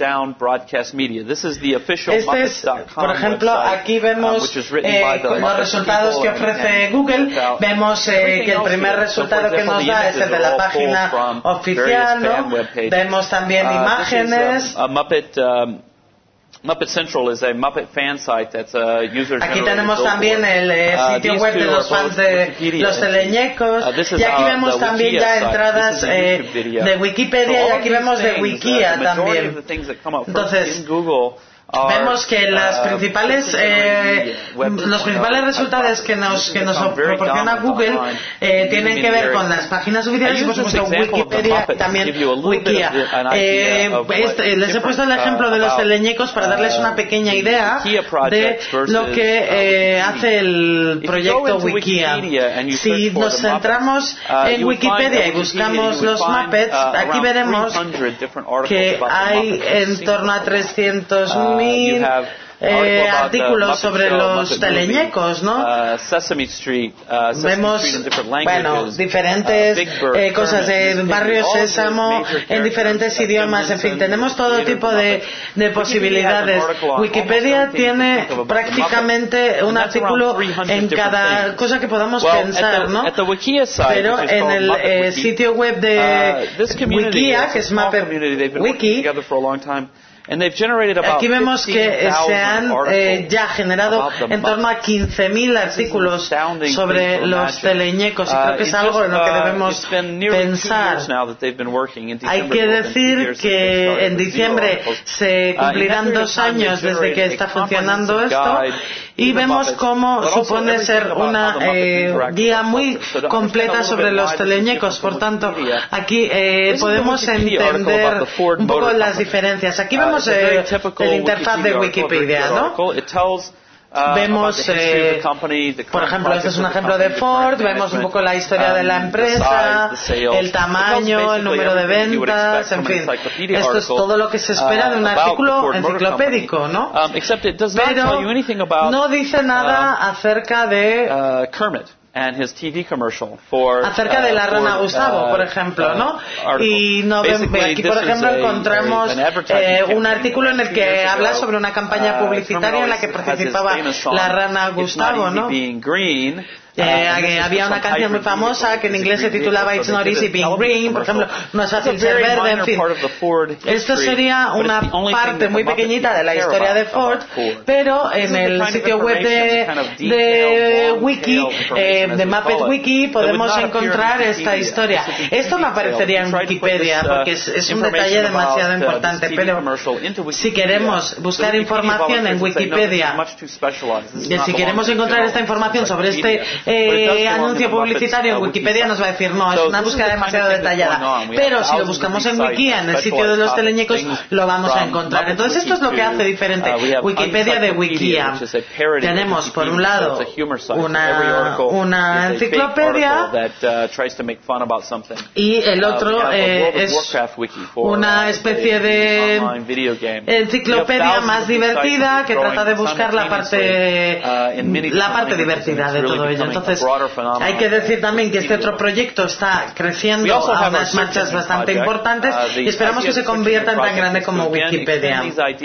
Por ejemplo, aquí vemos los resultados que ofrece Google. Vemos que el primer resultado que nos da es el de la página oficial, ¿no? Vemos también imágenes. Muppet Central is a Muppet fan site that's a user Aquí tenemos también el sitio web de los fans de los teleñecos y aquí vemos también ya entradas de Wikipedia y aquí vemos de Wikia también. Entonces, vemos que los principales resultados que nos proporciona Google tienen que ver con las páginas oficiales y por supuesto Wikipedia y también Wikia. Les he puesto el ejemplo de los teleñecos para darles una pequeña idea de lo que hace el proyecto Wikia. Si nos centramos en Wikipedia y buscamos los Muppets, aquí veremos que hay en torno a 300.000 artículos sobre los teleñecos, ¿no? Vemos, diferentes cosas de Barrio Sésamo en diferentes idiomas, en fin, tenemos todo tipo de posibilidades. Wikipedia tiene prácticamente un artículo en cada cosa que podamos pensar, ¿no? Pero en el sitio web de Wikia, que es Muppet Wiki, Aquí vemos que se han ya generado en torno a 15.000 artículos sobre los teleñecos, y creo que es algo en lo que debemos pensar. Hay que decir que en diciembre se cumplirán 2 años desde que está funcionando esto, y vemos cómo supone ser una guía muy completa sobre los teleñecos. Por tanto, aquí podemos entender un poco las diferencias. Aquí vemos la interfaz de Wikipedia, ¿no? Vemos, por ejemplo, este es un ejemplo de Ford, vemos un poco la historia de la empresa, el tamaño, el número de ventas, en fin. Esto es todo lo que se espera de un artículo enciclopédico, ¿no? Pero no dice nada acerca de acerca de la rana Gustavo, por ejemplo, ¿no? Y aquí, por ejemplo, encontramos un artículo en el que habla sobre una campaña publicitaria en la que participaba la rana Gustavo, ¿no? Había una canción muy famosa que en inglés se titulaba It's Not Easy Being Green, por ejemplo, no es fácil ser verde, en fin. Esto sería una parte muy pequeñita de la historia de Ford, pero en el sitio web de Wiki, de Muppet Wiki, podemos encontrar esta historia. Esto no aparecería en Wikipedia porque es un detalle demasiado importante, pero si queremos buscar información en Wikipedia, si queremos encontrar esta información sobre este anuncio publicitario en Wikipedia, nos va a decir no, es una búsqueda demasiado detallada, pero si lo buscamos en Wiki, en el sitio de los teleñecos, lo vamos a encontrar. Entonces esto es lo que hace diferente Wikipedia de Wikia. Tenemos por un lado una enciclopedia y el otro es una especie de enciclopedia más divertida que trata de buscar la parte divertida de todo ello. Entonces, hay que decir también que este otro proyecto está creciendo a unas marchas bastante importantes y esperamos que se convierta en tan grande como Wikipedia.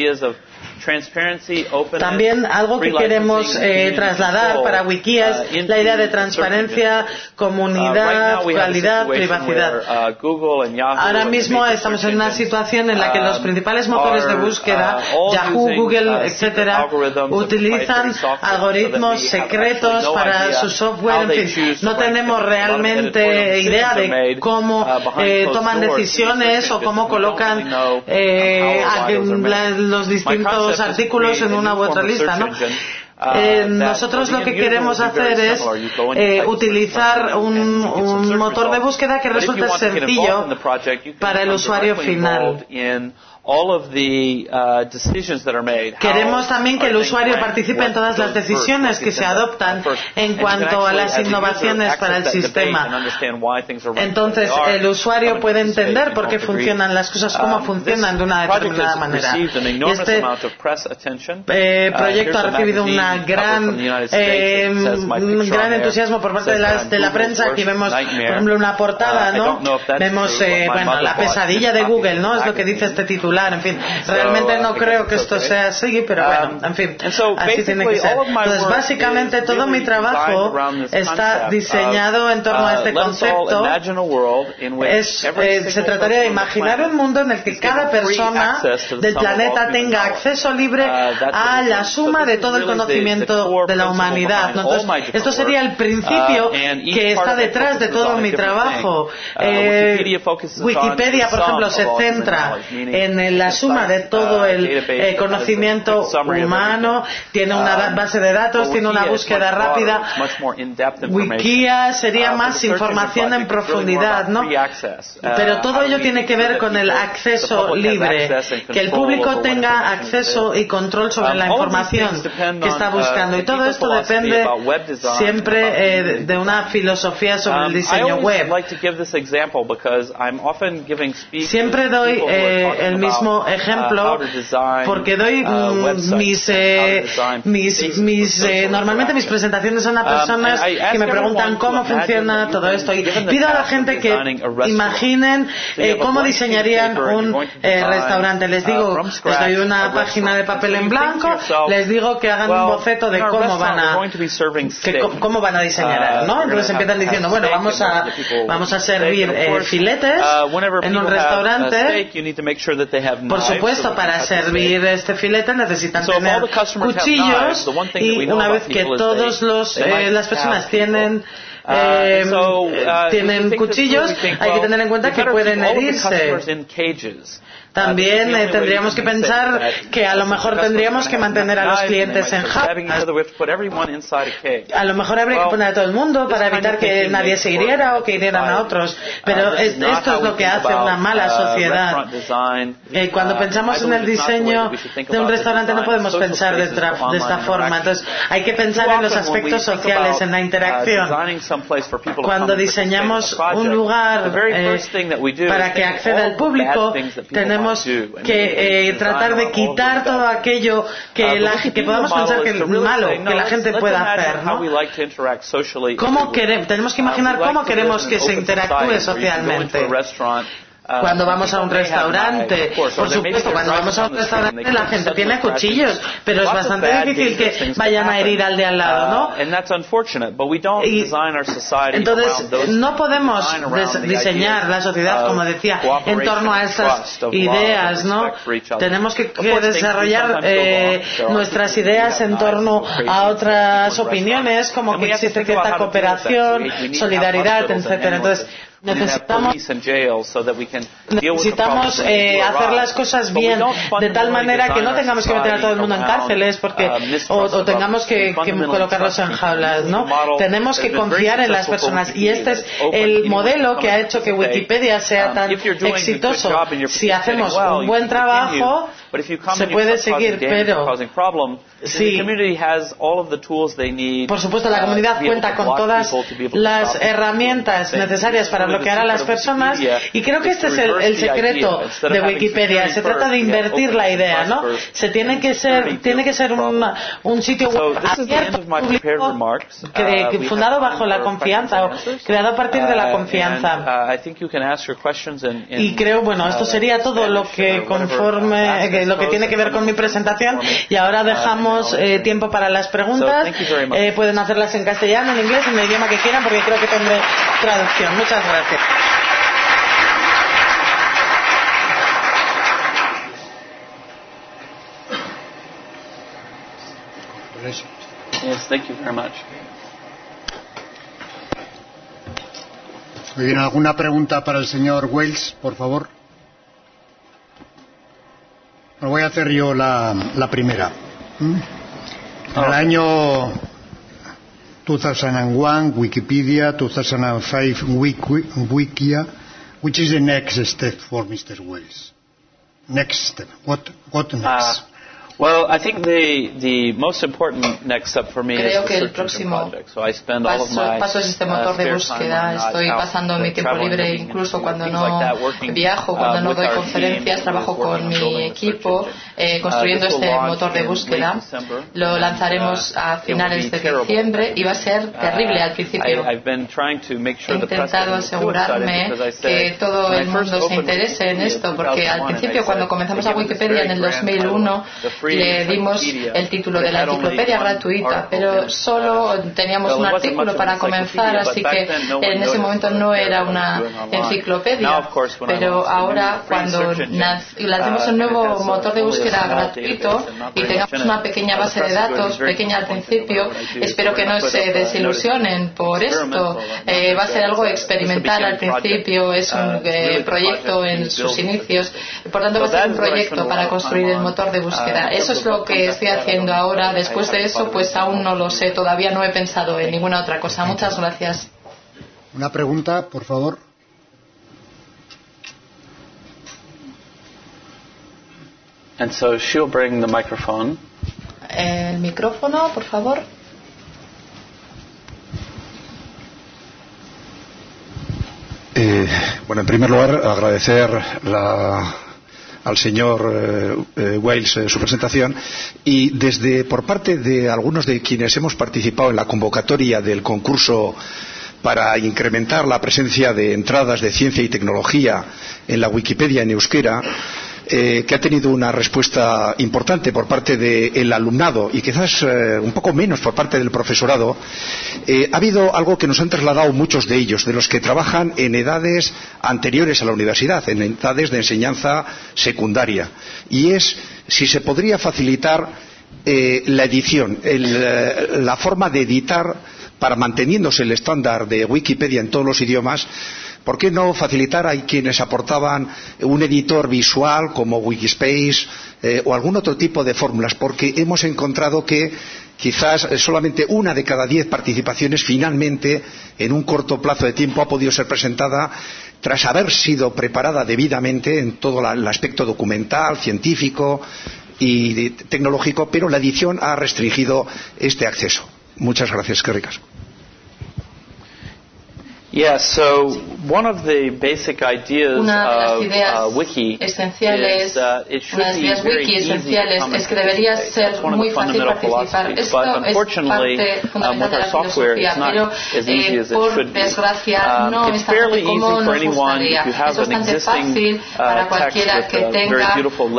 También algo que queremos trasladar para Wiki es la idea de transparencia, comunidad, calidad, privacidad. Ahora mismo estamos en una situación en la que los principales motores de búsqueda, Yahoo, Google, etcétera, utilizan algoritmos secretos para su software. En fin, no tenemos realmente idea de cómo toman decisiones o cómo colocan los distintos artículos en una u otra lista, ¿no? Nosotros lo que queremos hacer es utilizar un motor de búsqueda que resulte sencillo para el usuario final. Queremos también que el usuario participe en todas las decisiones que se adoptan en cuanto a las innovaciones para el sistema. Entonces, el usuario puede entender por qué funcionan las cosas, cómo funcionan de una determinada manera. Este proyecto ha recibido un gran entusiasmo por parte de la prensa. Aquí vemos, por ejemplo, una portada, ¿no? Vemos, la pesadilla de Google, ¿no? Es lo que dice este titular. En fin, realmente no creo que esto sea así, pero bueno, en fin, así tiene que ser. Entonces, básicamente todo mi trabajo está diseñado en torno a este concepto. Se trataría de imaginar un mundo en el que cada persona del planeta tenga acceso libre a la suma de todo el conocimiento de la humanidad, ¿no? Entonces, esto sería el principio que está detrás de todo mi trabajo. Wikipedia, por ejemplo, se centra en la suma de todo el conocimiento humano, tiene una base de datos, tiene una búsqueda rápida. Wikia sería más información en profundidad, ¿no? Pero todo ello tiene que ver con el acceso libre, que el público tenga acceso y control sobre la información que está buscando, y todo esto depende siempre de una filosofía sobre el diseño web. Siempre doy el mismo ejemplo porque doy normalmente mis presentaciones son a personas que me preguntan cómo funciona todo esto, y pido a la gente que imaginen cómo diseñarían un restaurante. Les digo, les doy una página de papel en blanco, les digo que hagan un boceto de cómo van a diseñar, ¿no? Entonces empiezan diciendo, bueno, vamos a servir filetes en un restaurante. Por supuesto, para servir este filete necesitan tener cuchillos, y una vez que todas las personas tienen cuchillos, hay que tener en cuenta que pueden herirse. También tendríamos que pensar que a lo mejor tendríamos que mantener a los clientes en jaulas. A lo mejor habría que poner a todo el mundo para evitar que nadie se hiriera o que hirieran a otros. Pero esto es lo que hace una mala sociedad. Cuando pensamos en el diseño de un restaurante no podemos pensar de esta forma. Entonces hay que pensar en los aspectos sociales, en la interacción. Cuando diseñamos un lugar para que acceda el público, tenemos que tratar de quitar todo aquello que podamos pensar que es malo, que la gente pueda hacer, ¿no? Tenemos que imaginar cómo queremos que se interactúe socialmente. Cuando vamos a un restaurante, por supuesto, cuando vamos a un restaurante la gente tiene cuchillos, pero es bastante difícil que vayan a herir al de al lado, ¿no? Entonces, no podemos diseñar la sociedad, como decía, en torno a esas ideas, ¿no? Tenemos que desarrollar nuestras ideas en torno a otras opiniones, como que existe cierta cooperación, solidaridad, etcétera. Entonces, necesitamos hacer las cosas bien, de tal manera que no tengamos que meter a todo el mundo en cárceles o tengamos que colocarlos en jaulas, ¿no? Tenemos que confiar en las personas, y este es el modelo que ha hecho que Wikipedia sea tan exitoso. Si hacemos un buen trabajo, se puede seguir, pero sí, por supuesto, la comunidad cuenta con todas las herramientas necesarias para bloquear a las personas, y creo que este es el secreto de Wikipedia. Se trata de invertir la idea, ¿no? Tiene que ser un sitio web abierto, público, fundado bajo la confianza, o creado a partir de la confianza. Y creo, bueno, esto sería todo lo que lo que tiene que ver con mi presentación, y ahora dejamos tiempo para las preguntas. Pueden hacerlas en castellano, en inglés, en el idioma que quieran, porque creo que tendré traducción. Muchas gracias. Yes, thank you very much. Muy bien, ¿alguna pregunta para el señor Wales, por favor? Voy a hacer yo la primera. En el año 2001, Wikipedia, 2005, Wikia. Which is the next step for Mr. Wales? Next step. What next? Well, I think the most important next step for me is Creo the que el search engine próximo project. So I spend all of my paso es este motor de búsqueda. Estoy pasando mi tiempo libre, incluso cuando no viajo, cuando no doy conferencias, trabajo con mi equipo construyendo este motor de búsqueda. Lo lanzaremos a finales de diciembre y va a ser terrible al principio. He intentado asegurarme que todo el mundo se interese en esto, porque al principio, cuando comenzamos a Wikipedia en el 2001, le dimos el título de la enciclopedia gratuita, pero solo teníamos un artículo para comenzar, así que en ese momento no era una enciclopedia. Pero ahora, cuando lancemos un nuevo motor de búsqueda gratuito y tengamos una pequeña base de datos, pequeña al principio, espero que no se desilusionen por esto. Va a ser algo experimental al principio, es un proyecto en sus inicios, por tanto va a ser un proyecto para construir el motor de búsqueda. Eso es lo que estoy haciendo ahora. Después de eso, pues aún no lo sé. Todavía no he pensado en ninguna otra cosa. Muchas gracias. Una pregunta, por favor. And so she'll bring the microphone. El micrófono, por favor. Bueno, en primer lugar, agradecer al señor Wales su presentación, y por parte de algunos de quienes hemos participado en la convocatoria del concurso para incrementar la presencia de entradas de ciencia y tecnología en la Wikipedia en euskera, que ha tenido una respuesta importante por parte del alumnado y quizás un poco menos por parte del profesorado, ha habido algo que nos han trasladado muchos de ellos, de los que trabajan en edades anteriores a la universidad, en edades de enseñanza secundaria, y es si se podría facilitar la edición, la forma de editar para, manteniéndose el estándar de Wikipedia en todos los idiomas. ¿Por qué no facilitar a quienes aportaban un editor visual como Wikispace o algún otro tipo de fórmulas? Porque hemos encontrado que quizás solamente 1 de cada 10 participaciones finalmente, en un corto plazo de tiempo, ha podido ser presentada tras haber sido preparada debidamente en todo el aspecto documental, científico y tecnológico, pero la edición ha restringido este acceso. Muchas gracias. Qué ricas. Yeah, so one of the basic ideas of Wiki esenciales, una de las ideas Wiki esenciales es que debería ser muy fácil participar. Esto es parte fundamental de la filosofía, pero por desgracia no es tan fácil como nos gustaría. Es bastante fácil para cualquiera que tenga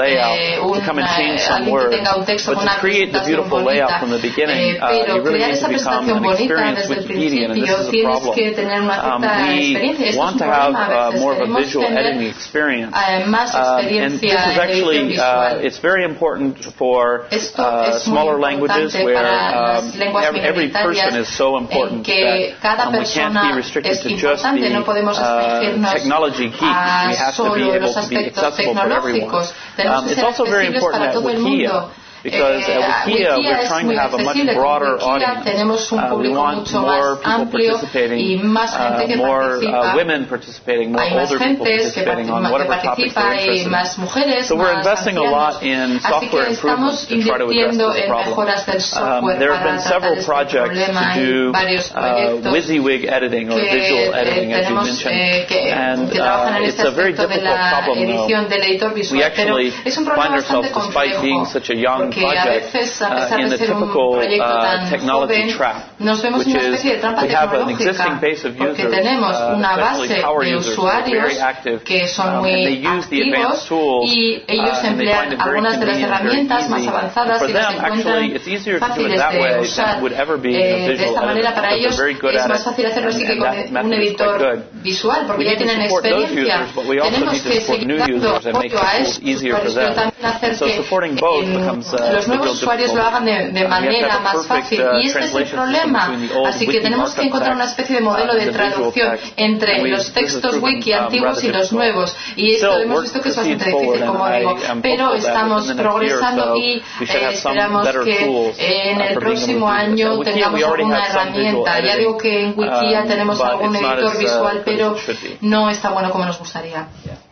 un texto con una presentación bonita, pero crear esa presentación bonita desde el principio tienes que tener una we want to have more of a visual editing experience. And this is actually, it's very important for smaller languages where every person is so important that we can't be restricted to just the technology geeks. We have to be able to be accessible for everyone. It's also very important at Wikia, because at Wikia we're trying to have a much broader audience. We want more people participating, more women participating, more older people participating on whatever topics they're interested in. So we're investing a lot in software improvements to try to address this problem. There have been several projects to do WYSIWYG editing or visual editing, as you mentioned, and it's a very difficult problem though. We actually find ourselves, despite being such a young project, in the typical technology trap, which is we have an existing base of users, especially power users, who are very active, and they use the advanced tools, and they find it very convenient, very easy. For them, actually, it's easier to do it that way than it would ever be in a visual editor, because they're very good at it, and that method is quite good. We need to support those users, but we also need to support new users and make the tools easier for them. So supporting both becomes los nuevos usuarios lo hagan de manera más fácil, y este es el problema. Así que tenemos que encontrar una especie de modelo de traducción entre los textos wiki antiguos y los nuevos, y esto hemos visto que es bastante difícil, como digo, pero estamos progresando y esperamos que en el próximo año tengamos alguna herramienta. Ya digo que en Wikia tenemos algún editor visual, pero no es tan bueno como nos gustaría.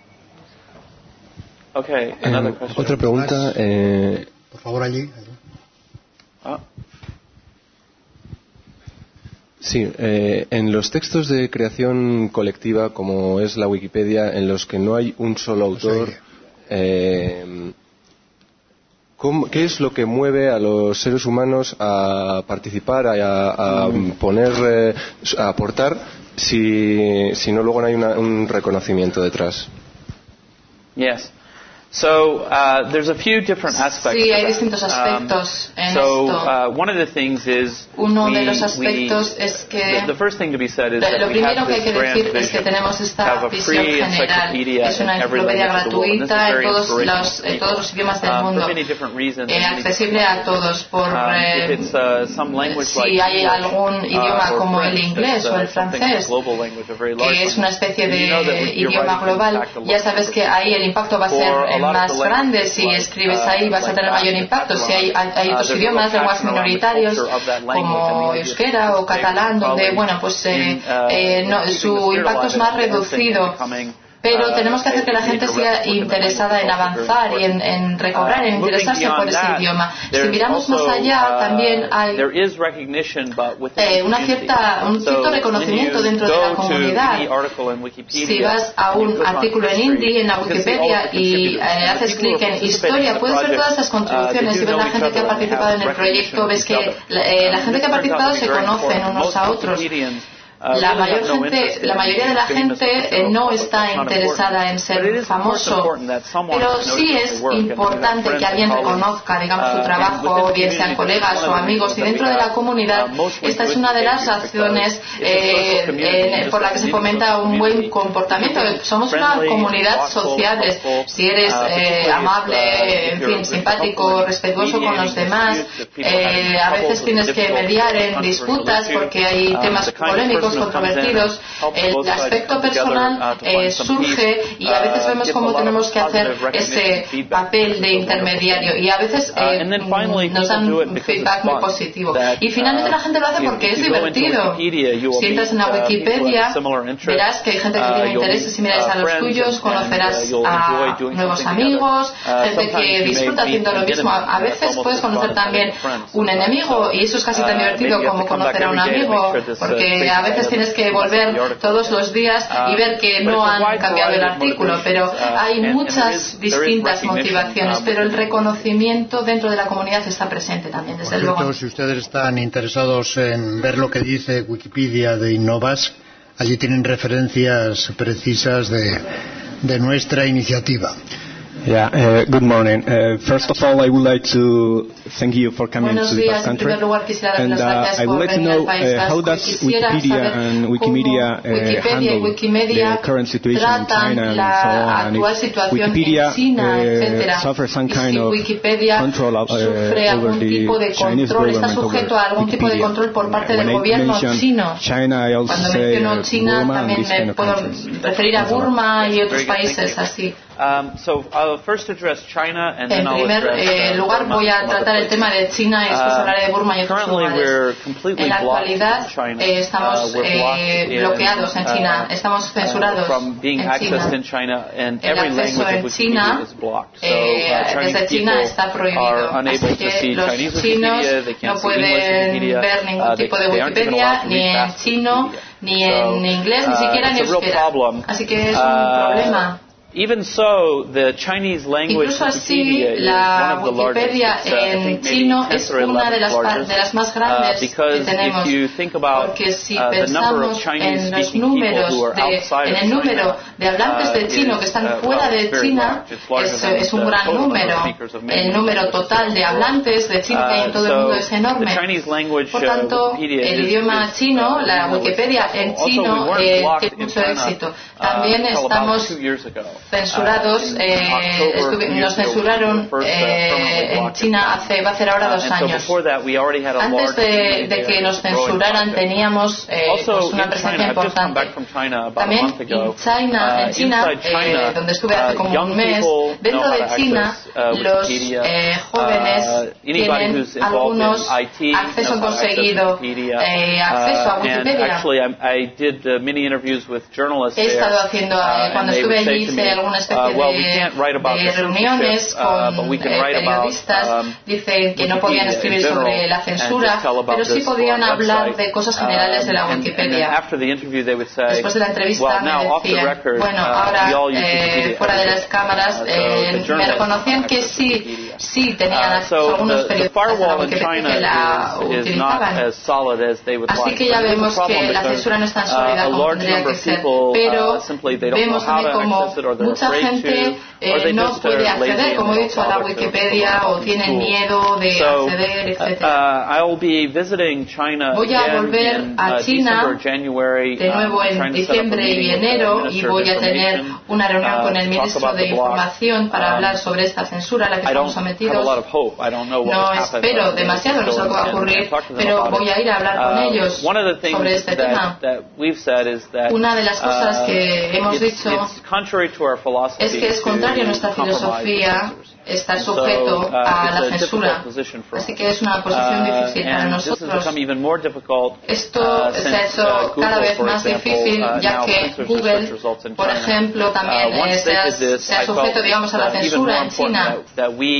Okay, otra pregunta. Por favor, allí. Sí, en los textos de creación colectiva, como es la Wikipedia, en los que no hay un solo autor, ¿qué es lo que mueve a los seres humanos a participar, a poner, a aportar, si no luego no hay un reconocimiento detrás? Yes. So there's a few different aspects. Sí, hay distintos aspectos en esto. One of the things is uno de los aspectos es que the first thing to be said is lo primero que hay que decir es que tenemos esta visión general. Es una enciclopedia gratuita en todos los idiomas del mundo, accesible a todos. Si hay algún idioma como el inglés o el francés, que es una especie de idioma global, ya sabes que ahí el impacto va a ser más grande. Si escribes ahí vas a tener mayor impacto. Si hay otros idiomas, lenguas minoritarios como euskera o catalán, donde su impacto es más reducido. Pero tenemos que hacer que la gente siga interesada en avanzar y en recobrar, en interesarse por ese idioma. Si miramos más allá, también hay un cierto reconocimiento dentro de la comunidad. Si vas a un artículo en hindi en la Wikipedia y haces clic en historia, puedes ver todas esas contribuciones y ver la gente que ha participado en el proyecto. Ves que la gente que ha participado se conocen unos a otros. la mayoría de la gente no está interesada en ser famoso, pero sí es importante que alguien reconozca, digamos, su trabajo, bien sean colegas o amigos, y dentro de la comunidad esta es una de las acciones por la que se fomenta un buen comportamiento. Somos una comunidad social. Si eres amable, en fin, simpático, respetuoso con los demás, a veces tienes que mediar en disputas porque hay temas polémicos, controvertidos, el aspecto personal surge y a veces vemos cómo tenemos que hacer ese papel de intermediario y a veces nos dan un feedback muy positivo. Y finalmente la gente lo hace porque es divertido. Si entras en la Wikipedia, verás que hay gente que tiene intereses similares a los tuyos, conocerás a nuevos amigos, gente que disfruta haciendo lo mismo. A veces puedes conocer también un enemigo y eso es casi tan divertido como conocer a un amigo, porque a veces tienes que volver todos los días y ver que no han cambiado el artículo, pero hay muchas distintas motivaciones, pero el reconocimiento dentro de la comunidad está presente también, desde luego. Si ustedes están interesados en ver lo que dice Wikipedia de Innovask, allí tienen referencias precisas de nuestra iniciativa. Yeah, good morning. First of all, I would like to thank you for coming to the country. And I would like to know how does Wikipedia and Wikimedia handle the current situation in China and so on. And if Wikipedia suffers some kind of control over the Chinese government over Wikipedia. China, I also say Burma and this kind of countries. Referir a Burma y otros países así. So I'll first address China and then I'll address En primer lugar voy a tratar el tema de China y después hablaré de Burma y otros lugares. En la actualidad estamos bloqueados en China, estamos censurados en China. El acceso en China desde China está prohibido, así que los chinos no pueden ver ningún tipo de Wikipedia ni en chino, ni en inglés, ni siquiera en euskera. Así que es un problema. Even so, the Chinese language Incluso así, la Wikipedia en chino es una de las más grandes que tenemos, porque si pensamos en los números en el número de hablantes de chino que están fuera de China, es un gran número. El número total de hablantes de chino que hay en todo el mundo es enorme. Por tanto, el idioma chino, la Wikipedia en chino, tiene mucho éxito. También estamos censurados, nos censuraron en China va a hacer ahora 2 años. Antes de que nos censuraran teníamos una presencia importante. También en China, donde estuve hace como un mes, dentro de China los jóvenes tienen algunos acceso conseguido, acceso a Wikipedia. He estado haciendo, cuando estuve allí hice alguna especie de reuniones con periodistas. Dicen que no podían escribir sobre la censura, pero sí podían hablar de cosas generales de la Wikipedia. Después de la entrevista me decían, bueno, ahora fuera de las cámaras me reconocían que sí tenían acceso algunos periodistas de la Wikipedia que la utilizaban. Así que ya vemos que la censura no es tan sólida como tendría que ser, pero vemos también como mucha gente no puede acceder, como he dicho, a la Wikipedia o tienen miedo de acceder, etc. Voy a volver a China de nuevo en diciembre y enero y voy a tener una reunión con el ministro de Información para hablar sobre esta censura a la que estamos sometidos. No espero demasiado, no sé lo que va a ocurrir, pero voy a ir a hablar con ellos sobre este tema. Una de las cosas que hemos dicho es que es contrario a nuestra filosofía estar sujeto a la censura. Así que es una posición difícil para nosotros. Esto se ha hecho cada vez más difícil, ya que Google, por ejemplo, también se ha sujeto, digamos, a la censura en China.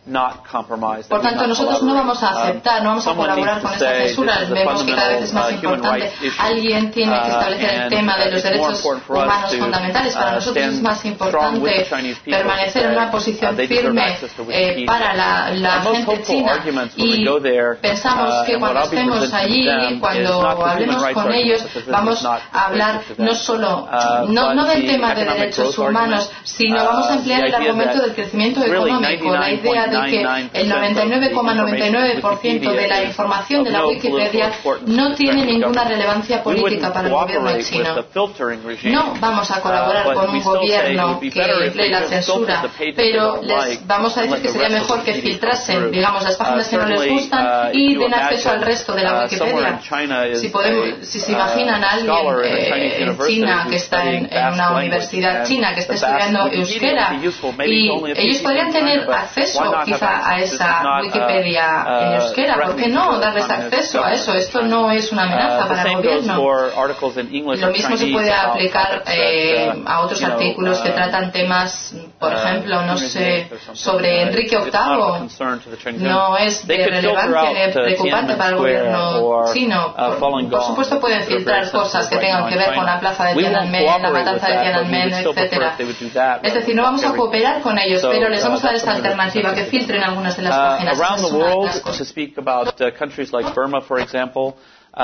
Por tanto, nosotros no vamos a aceptar, no vamos a colaborar con esta censura. Vemos que cada vez es más importante. Alguien tiene que establecer el tema de los derechos humanos fundamentales. Para nosotros es más importante permanecer en una posición firme para la gente china. Y pensamos que cuando estemos allí, cuando hablemos con ellos, vamos a hablar no solo, no del tema de derechos humanos, sino vamos a emplear el argumento del crecimiento económico, la idea de que el 99,99% de la información de la Wikipedia no tiene ninguna relevancia política para el gobierno chino. No vamos a colaborar con un gobierno que emplee la censura, pero les vamos a decir que sería mejor que filtrasen, digamos, las páginas que no les gustan y den acceso al resto de la Wikipedia. Si se imaginan a alguien en China que está en una universidad china que está estudiando euskera, y ellos podrían tener acceso quizá a esa Wikipedia en euskera. ¿Por qué no darles acceso a eso? Esto no es una amenaza para el gobierno. Lo mismo se puede aplicar a otros artículos que tratan temas, por ejemplo, no sé, sobre Enrique VIII. No es de relevancia preocupante para el gobierno chino. Por supuesto pueden filtrar cosas que tengan que ver con la plaza de Tiananmen, la matanza de Tiananmen, etcétera. Es decir, no vamos a cooperar con ellos, pero les vamos a dar esta alternativa, que filtren algunas de las páginas. Around the world, to speak about countries like Burma, for example,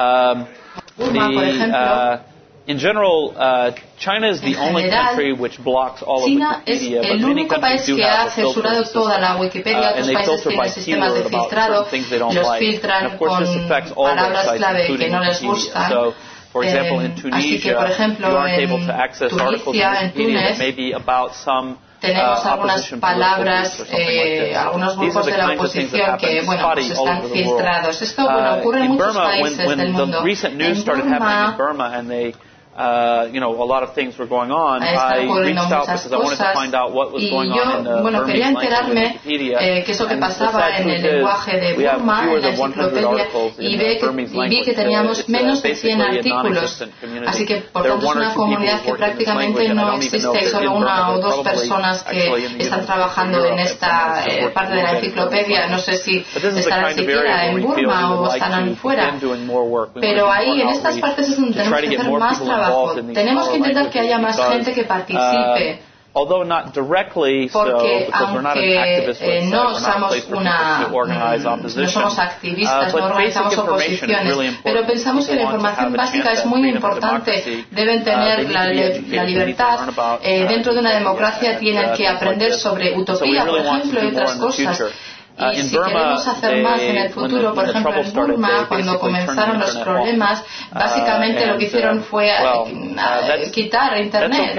in general, China is the only country which blocks all of Wikipedia, but many countries do have filters, and they filter by keyword about certain things they don't like. And of course, this affects all websites, including Wikipedia. So, for example, in Tunisia, you aren't able to access articles in Wikipedia that may be about some tenemos algunas palabras, algunos grupos de la oposición que, bueno, pues están filtrados. Esto, bueno, ocurre en muchos países del mundo. En Burma, a lot of things were going on. I reached out because I wanted to find out what was going on in the Burmese language in Wikipedia. Qué es lo que pasaba en el lenguaje de Burma, en la enciclopedia, y vi que teníamos menos de 100 artículos. Así que, por tanto, es una comunidad que prácticamente no existe. Hay solo una o dos personas que están trabajando en esta parte de la enciclopedia. No sé si estarán siquiera en Burma o estarán fuera. Pero ahí, en estas partes, es donde tenemos que hacer más trabajo. Tenemos que intentar que haya más gente que participe. Porque aunque no somos activistas, no organizamos oposiciones, pero pensamos que la información básica es muy importante. Deben tener la libertad. Dentro de una democracia tienen que aprender sobre utopía, por ejemplo, y otras cosas. Y si queremos hacer más en el futuro, por ejemplo en Burma, cuando comenzaron los problemas, básicamente lo que hicieron fue quitar Internet.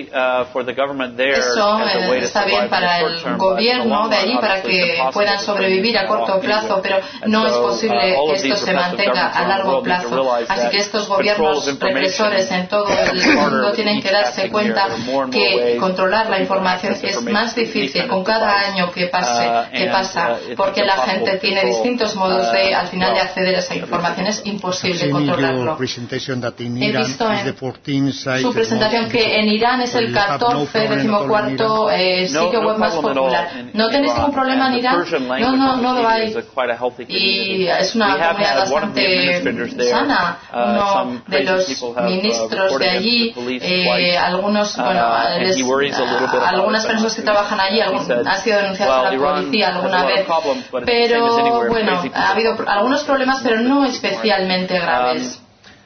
Eso está bien para el gobierno de allí, para que puedan sobrevivir a corto plazo, pero no es posible que esto se mantenga a largo plazo. Así que estos gobiernos represores en todo el mundo tienen que darse cuenta que controlar la información es más difícil con cada año que pasa. Porque la gente tiene distintos modos al final de acceder a esa información. Es imposible controlarlo. He visto en su presentación que en Irán es el 14º sitio web más popular. ¿No tenéis ningún problema en Irán? No lo hay. Y es una comunidad bastante sana. Uno de los ministros de allí, algunas personas que trabajan allí han sido denunciadas a la policía alguna vez. Pero bueno, ha habido algunos problemas, pero no especialmente graves.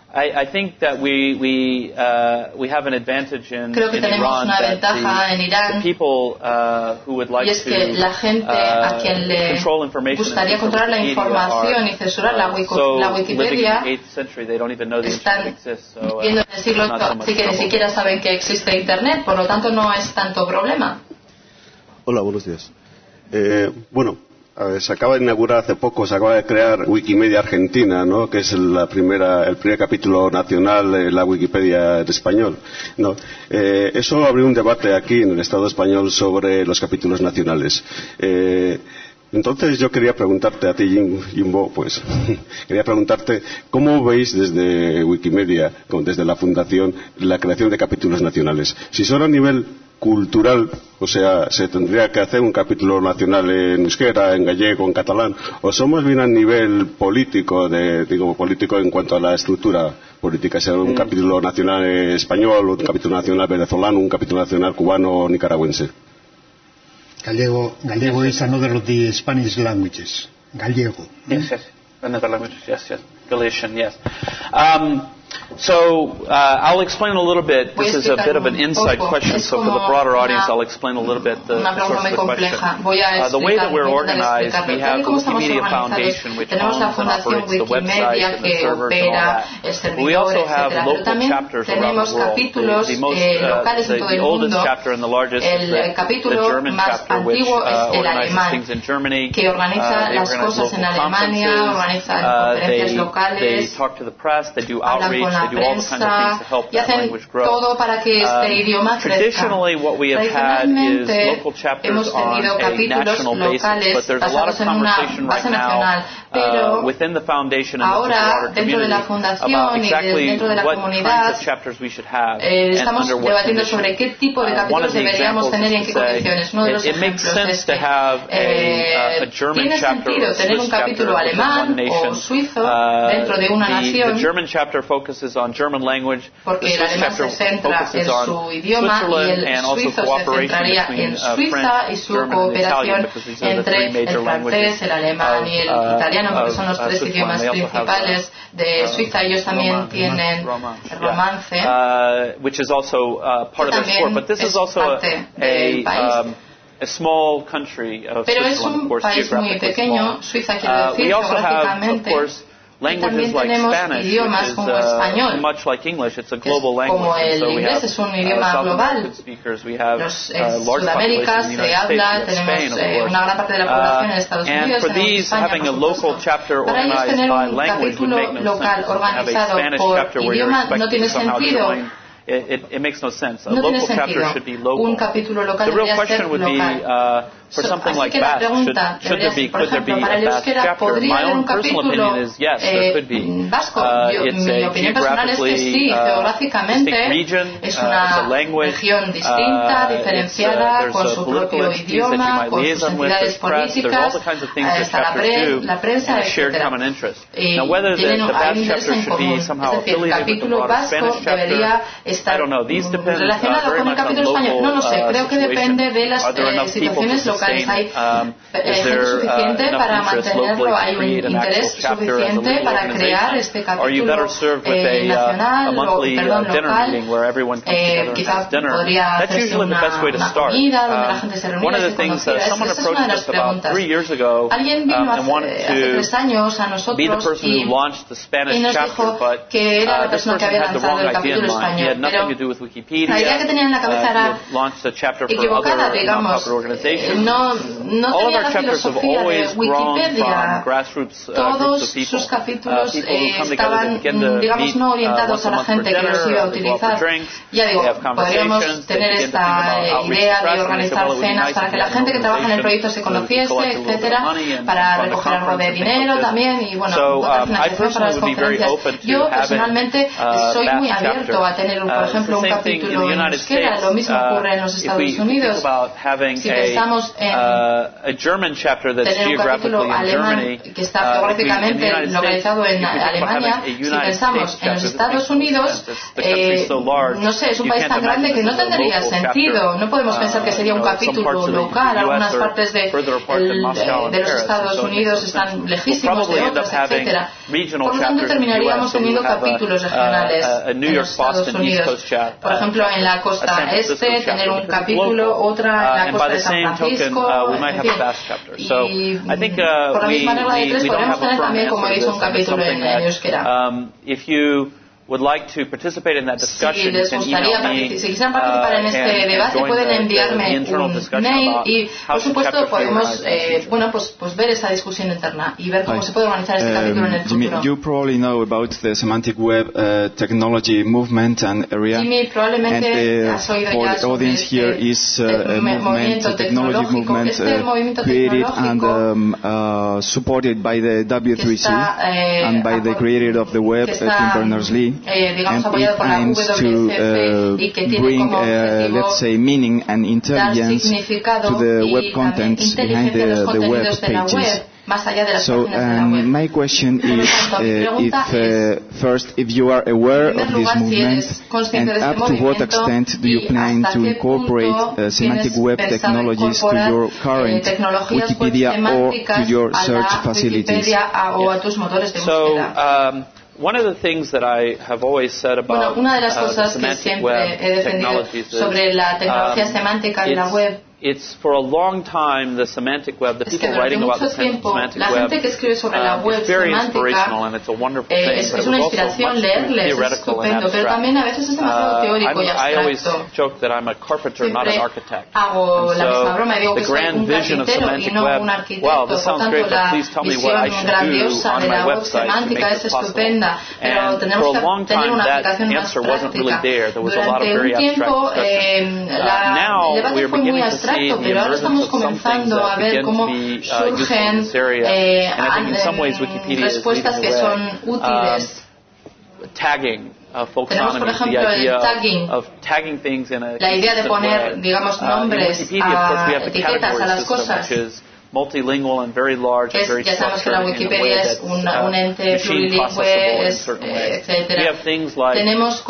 Creo que tenemos una ventaja en Irán, y es que la gente a quien le gustaría controlar la información y censurar la Wikipedia están viviendo en el siglo VIII, así que ni siquiera saben que existe Internet, por lo tanto no es tanto problema. Hola, buenos días. Se acaba de inaugurar hace poco, se acaba de crear Wikimedia Argentina, ¿no? Que es el primer capítulo nacional de la Wikipedia en español, ¿no? Eso abrió un debate aquí en el Estado español sobre los capítulos nacionales. Entonces yo quería preguntarte a ti, Jimbo, quería preguntarte cómo veis desde Wikimedia, desde la fundación, la creación de capítulos nacionales. Si solo a nivel cultural, o sea, se tendría que hacer un capítulo nacional en euskera, en gallego, en catalán, o somos bien a nivel político, político en cuanto a la estructura política, sea un capítulo nacional español, un capítulo nacional venezolano, un capítulo nacional cubano o nicaragüense. Gallego is another of the Spanish languages. Gallego. Yes. Another language. Yes. Galician. Yes. So I'll explain a little bit. This is a bit of an inside question, so for the broader audience, I'll explain a little bit the source of the question. The way that we're organized, we have the Wikimedia Foundation, which owns and operates the website and the servers and all that. We also have local chapters around the world. The oldest chapter and the largest is the German chapter, which organizes things in Germany. They organize local conferences. They talk to the press. They do outreach. They do all the kinds of things to help that language grow. Traditionally, what we have had is local chapters on a national basis, but there's a lot of conversation right now within the foundation and the broader community about exactly what kinds of chapters we should have and under what conditions. One of the examples is to say it makes sense to have a German chapter or a Swiss chapter within one nation. The German chapter focuses on German language. The Swiss chapter focuses on Switzerland and also cooperation between French, German, and Italian, because these are the three major languages of Switzerland. They also have which is also part of their sport. But this is also a small country of Switzerland, of course, geographically small. We also have, of course, languages like Spanish, which is much like English. It's a global language. So we have South American speakers. We have large populations in the United States and Spain, of course. And for these, having a local chapter organized by language would make no sense. Have a Spanish chapter where you're expected to somehow join. It makes no sense. A local chapter should be local. The real question would be, for something like Basque, could there be a Basque chapter? My own personal opinion is yes, there could be. It's a geographically distinct region, it's a language, there's a political entities that you might liaison with, there's press, there's all the kinds of things that chapters do, and a shared common interest. Now, whether the Basque chapter should be somehow affiliated with the broader Spanish chapter, I don't know. These depend very much on local situations. Are there enough people to sustain? Is there enough interest locally to create an actual chapter as a legal organization? Are you better served with a monthly dinner meeting where everyone comes together and has dinner? That's usually the best way to start. One of the things someone approached us about 3 years ago and wanted to be the person who launched the Spanish chapter, but this person had the wrong idea in mind. He had nothing to do with Wikipedia. He launched a chapter for other non-profit organizations. All of our chapters have always grown from grassroots groups of people. People who come together to begin to meet once a month for dinner, they go out for drinks, they have conversations, they begin to think about outreach to press, and they say, well, it would be nice to get an organization to collect a little bit of money and fund a conference and things like this. So I personally would be very open to having that chapter. Same thing in the United States. If we think about having a German chapter that's geographically in Germany, in the United States, a United States chapter that makes sense. The country is so large, you can't imagine this as a local chapter. Some parts of the U.S. are further apart than Moscow and Paris. So we'll probably end up having regional chapters in the U.S. So we'll have a New York-Boston East Coast chapter. Por ejemplo, en la costa este, tener un capítulo, otra en la costa de San Francisco, we might have a Basque chapter. So I think we don't have a firm answer to this, and it's something that if you would like to participate in that discussion, you can email me and join the internal discussion about how should chapters be organized. Bueno, pues ver esa discusión interna y ver cómo se puede organizar este capítulo en el futuro. You probably know about the semantic web technology movement and area. Jimmy, probablemente has oído ya the audience here is a movement, a technology movement created and supported by the W3C and by the creator of the web, Tim Berners-Lee. digamos, apoyado por la WCF y que tiene como objetivo let's say, meaning and intelligence to the web contents behind the web pages. Más allá de las páginas de la web. My question is, first, if you are aware of this movement, and up to what extent do you plan to incorporate semantic web technologies to your current Wikipedia or to your search facilities? One of the things that I have always said about una de las cosas que siempre he defendido sobre la tecnología semántica en la web it's for a long time the semantic web, the people writing about the semantic web, it's very inspirational and it's a wonderful thing, but it was also much theoretical and abstract. I always joke that I'm a carpenter, not an architect. And so the grand vision of semantic web, wow, this sounds great, but please tell me what I should do on my website to make this possible. And for a long time that answer wasn't really there. There was a lot of very abstract discussion. Now we are beginning to see the emergence of some things that begin to be useful in this area. And I think in some ways Wikipedia is leading the way. Tagging, folksonomy, the idea of tagging things in a consistent way. Wikipedia, of course, we have the category system, which is multilingual and very large and very structured in a way that's machine processable in certain ways. We have things like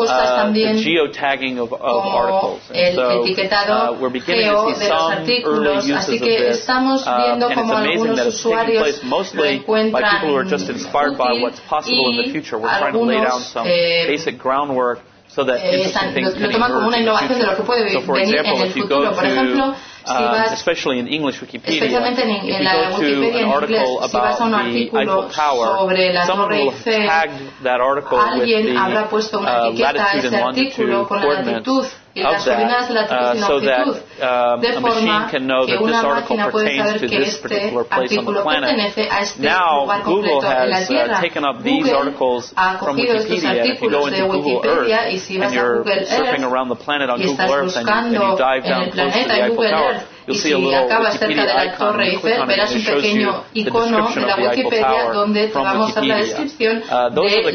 the geotagging of articles. And so we're beginning to see some early uses of this. And it's amazing that it's taking place mostly by people who are just inspired by what's possible in the future. We're trying to lay down some basic groundwork so that interesting things can emerge. So for example, if you go to especially in English Wikipedia, if you go to an article about the Eiffel Tower, someone will have tagged that article with the latitude and longitude coordinates of that, so that a machine can know that this article pertains to this particular place on the planet. Now, Google has taken up these articles from Wikipedia, and if you go into Google Earth and you're surfing around the planet on Google Earth and you dive down close to the Eiffel Tower, you'll see a little Wikipedia icon, and you click on it, and it shows you the description of the Eiffel Tower from Wikipedia. Those are the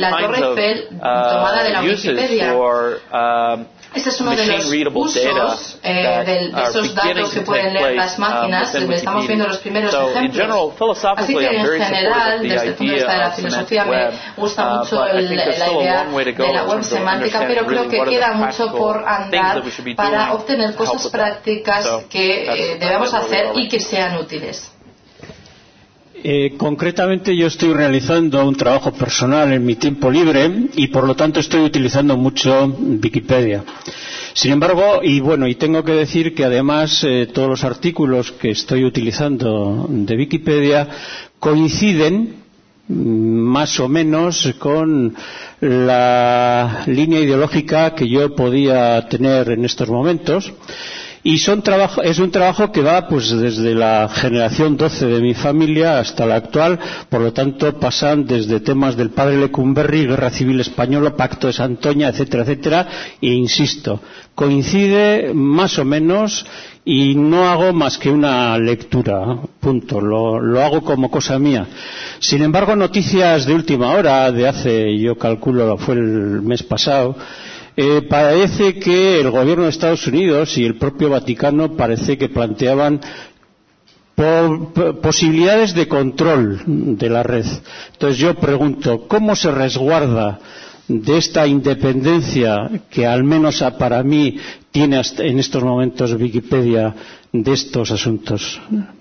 kinds of uses for Este es uno de los usos de esos datos que pueden leer las máquinas. Estamos viendo los primeros ejemplos. Así que en general, desde el punto de vista de la filosofía, me gusta mucho la idea de la web semántica, pero creo que queda mucho por andar para obtener cosas prácticas que debemos hacer y que sean útiles. Concretamente yo estoy realizando un trabajo personal en mi tiempo libre y por lo tanto estoy utilizando mucho Wikipedia. Sin embargo, y tengo que decir que además todos los artículos que estoy utilizando de Wikipedia coinciden más o menos con la línea ideológica que yo podía tener en estos momentos. Y es un trabajo que va pues desde la generación 12 de mi familia hasta la actual, por lo tanto pasan desde temas del padre Lecumberri, Guerra Civil Española, Pacto de Santoña, etcétera, etcétera, e insisto, coincide más o menos y no hago más que una lectura, punto, lo hago como cosa mía. Sin embargo, noticias de última hora, de hace, yo calculo, fue el mes pasado, parece que el gobierno de Estados Unidos y el propio Vaticano parece que planteaban posibilidades de control de la red. Entonces yo pregunto, ¿cómo se resguarda de esta independencia que al menos para mí tiene en estos momentos Wikipedia de estos asuntos?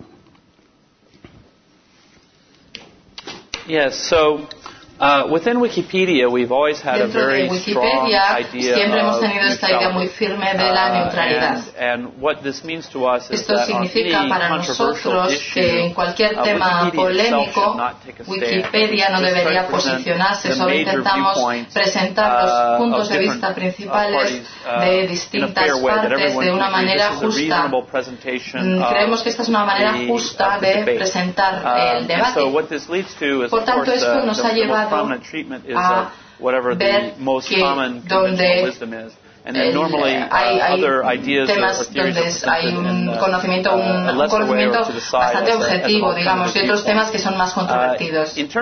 Yes, so within Wikipedia, we've always had a very strong idea siempre hemos tenido esta idea muy firme de la neutralidad. And what this means to us is Esto significa para nosotros que en cualquier tema polémico, Wikipedia no debería posicionarse, solo intentamos presentar los puntos de vista principales de distintas partes de una manera justa. Creemos que esta es una manera justa de presentar el debate. Por tanto, esto nos ha llevado a ver que donde hay temas donde hay un conocimiento bastante objetivo, digamos, y otros temas que son más controvertidos. En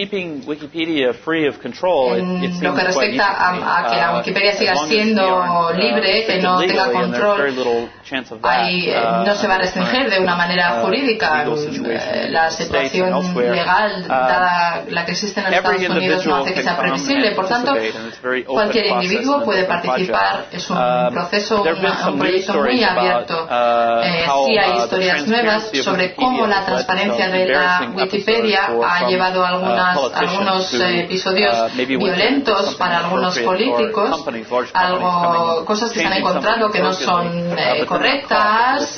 lo que respecta a que la Wikipedia siga siendo libre, que no tenga control, no se va a restringir de una manera jurídica. La situación legal, dada la que existe en los Estados Unidos, no hace que sea previsible. Por tanto, cualquier individuo puede participar. Es un proceso, un proyecto muy abierto. Sí hay historias nuevas sobre cómo la transparencia de la Wikipedia ha llevado algunos episodios violentos para algunos políticos, cosas que se han encontrado que no son correctas,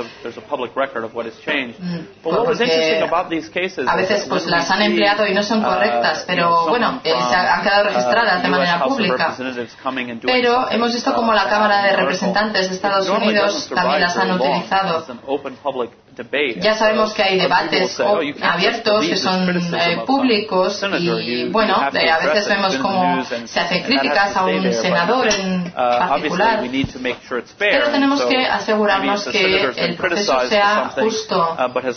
porque a veces pues las han empleado y no son correctas, pero bueno, se han quedado registradas de manera pública. Pero hemos visto como la Cámara de Representantes de Estados Unidos también las han utilizado. Ya sabemos que hay debates abiertos que son públicos y bueno, a veces vemos cómo se hacen críticas a un senador en particular, pero tenemos que asegurarnos que el proceso sea justo.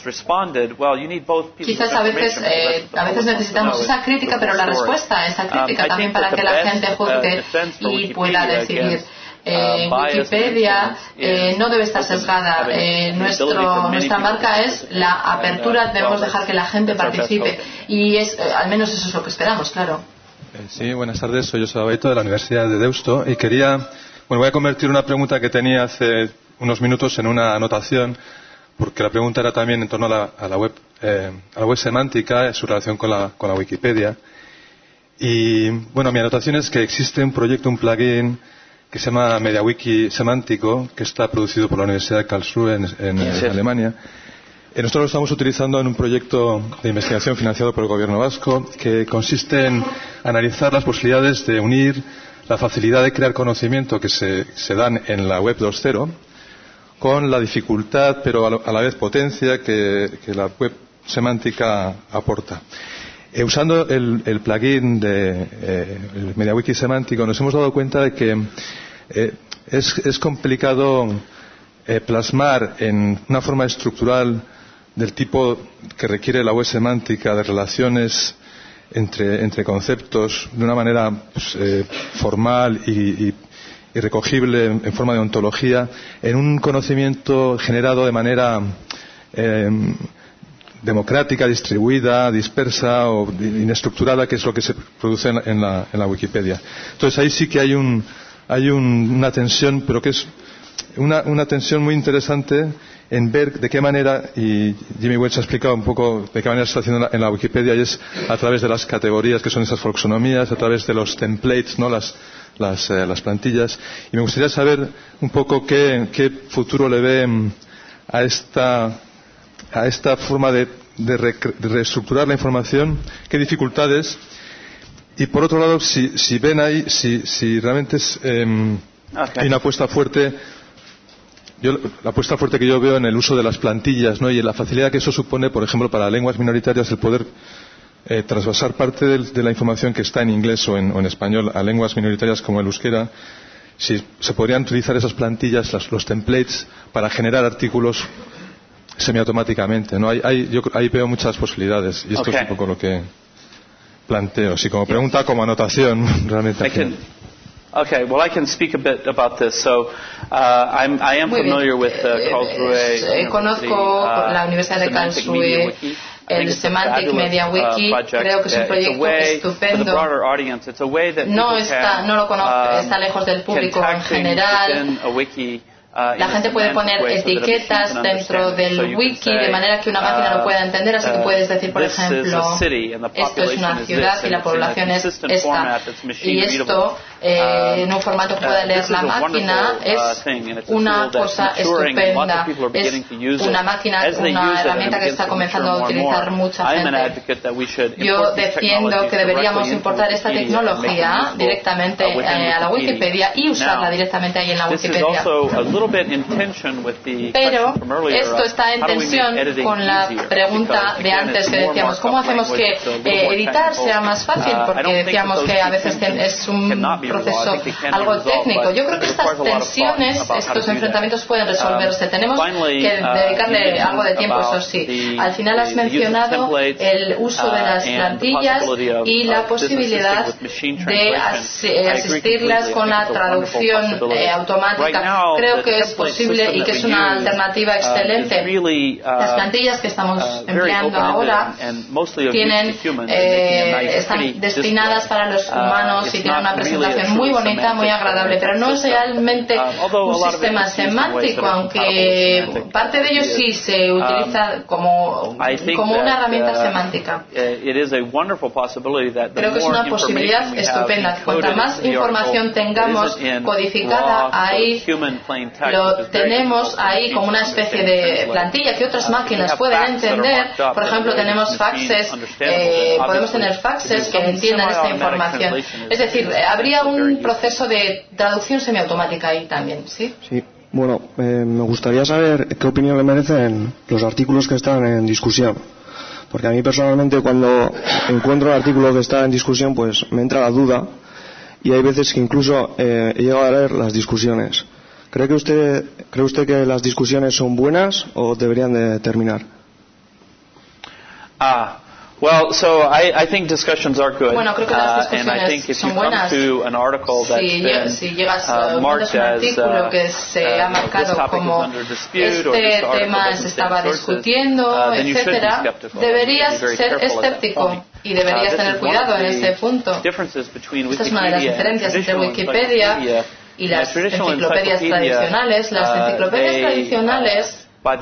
Quizás a veces necesitamos esa crítica, pero la respuesta a esa crítica también para que la gente juzgue y pueda decidir. Wikipedia no debe estar sesgada. Nuestra marca es la apertura. Debemos dejar que la gente participe y al menos eso es lo que esperamos, claro. Sí, buenas tardes. Soy José Abaito de la Universidad de Deusto y voy a convertir una pregunta que tenía hace unos minutos en una anotación, porque la pregunta era también en torno a la web semántica, su relación con la Wikipedia. Y bueno, mi anotación es que existe un proyecto, un plugin que se llama MediaWiki semántico, que está producido por la Universidad de Karlsruhe en Alemania. Nosotros lo estamos utilizando en un proyecto de investigación financiado por el gobierno vasco, que consiste en analizar las posibilidades de unir la facilidad de crear conocimiento que se dan en la web 2.0 con la dificultad, pero a la vez potencia que la web semántica aporta. Usando el plugin el MediaWiki semántico, nos hemos dado cuenta de que es complicado plasmar en una forma estructural del tipo que requiere la web semántica, de relaciones entre conceptos de una manera formal y recogible en forma de ontología, en un conocimiento generado de manera democrática, distribuida, dispersa o inestructurada, que es lo que se produce en la Wikipedia. Entonces ahí sí que hay una tensión, pero que es una tensión muy interesante en ver de qué manera, y Jimmy Welch ha explicado un poco de qué manera se está haciendo en la Wikipedia, y es a través de las categorías que son esas folksonomías, a través de los templates, ¿no? las plantillas. Y me gustaría saber un poco qué futuro le ve a esta forma de reestructurar la información, qué dificultades, y por otro lado, si ven ahí, si realmente hay una apuesta fuerte. La apuesta fuerte que yo veo en el uso de las plantillas, ¿no? Y en la facilidad que eso supone, por ejemplo, para lenguas minoritarias, el poder trasvasar parte de la información que está en inglés o en español a lenguas minoritarias como el euskera. Si se podrían utilizar esas plantillas, los templates, para generar artículos semiautomáticamente, ¿no? Yo ahí veo muchas posibilidades, y esto es un poco lo que planteo. Si como pregunta, como anotación, realmente. Okay, well, I can speak a bit about this. So, I am familiar with Karlsruhe. Conozco la Universidad de Karlsruhe, el Semantic MediaWiki. Creo que es un proyecto estupendo. No lo conozco, está lejos del público en general. La gente puede poner etiquetas dentro del wiki de manera que una máquina lo pueda entender, así que puedes decir, por ejemplo, esto es una ciudad y la población es esta. Y esto, en un formato que pueda leer la máquina, es una cosa estupenda. Es una máquina, una herramienta que está comenzando a utilizar mucha gente. Yo defiendo que deberíamos importar esta tecnología directamente a la Wikipedia y usarla directamente ahí en la Wikipedia. Pero esto está en tensión con la pregunta de antes que decíamos, ¿cómo hacemos que editar sea más fácil? Porque decíamos que a veces es un proceso algo técnico. Yo creo que estas tensiones, estos enfrentamientos pueden resolverse. Tenemos que dedicarle algo de tiempo, eso sí. Al final has mencionado el uso de las plantillas y la posibilidad de asistirlas con la traducción automática. Creo que es posible y que es una alternativa excelente. Las plantillas que estamos empleando ahora están destinadas para los humanos y tienen una presentación muy bonita, muy agradable, pero no es realmente un sistema semántico, aunque parte de ello sí se utiliza como una herramienta semántica. Creo que es una posibilidad estupenda. Cuanta más información tengamos codificada ahí, lo tenemos ahí como una especie de plantilla que otras máquinas pueden entender. Por ejemplo, tenemos faxes, podemos tener faxes que entiendan esta información. Es decir, habría un proceso de traducción semiautomática ahí también, ¿sí? Sí. Bueno, me gustaría saber qué opinión le merecen los artículos que están en discusión. Porque a mí personalmente, cuando encuentro un artículo que está en discusión, pues me entra la duda, y hay veces que incluso he llegado a leer las discusiones. ¿Cree usted que las discusiones son buenas o deberían de terminar? Well, so I think discussions are good, bueno, creo que las and I think if you come to an article that's been marked as this topic is under dispute or this article se estaba discutiendo, etcétera, deberías ser escéptico y deberías tener cuidado en ese punto. Esta es una de las diferencias entre Wikipedia y las enciclopedias tradicionales. Las enciclopedias tradicionales,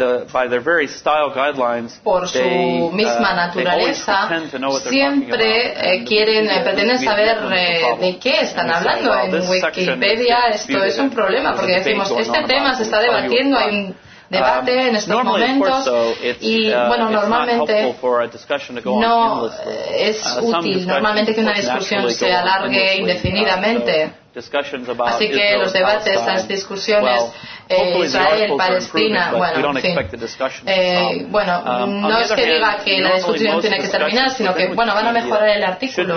por su misma naturaleza, siempre pretenden saber de qué están hablando. En Wikipedia esto es un problema, porque decimos, este tema se está debatiendo, hay un debate en estos momentos y, bueno, normalmente no es útil normalmente que una discusión se alargue indefinidamente. Así que los debates, las discusiones, Israel, Palestina, bueno, en fin. No es que diga que la discusión tiene que terminar, sino que, bueno, van a mejorar el artículo.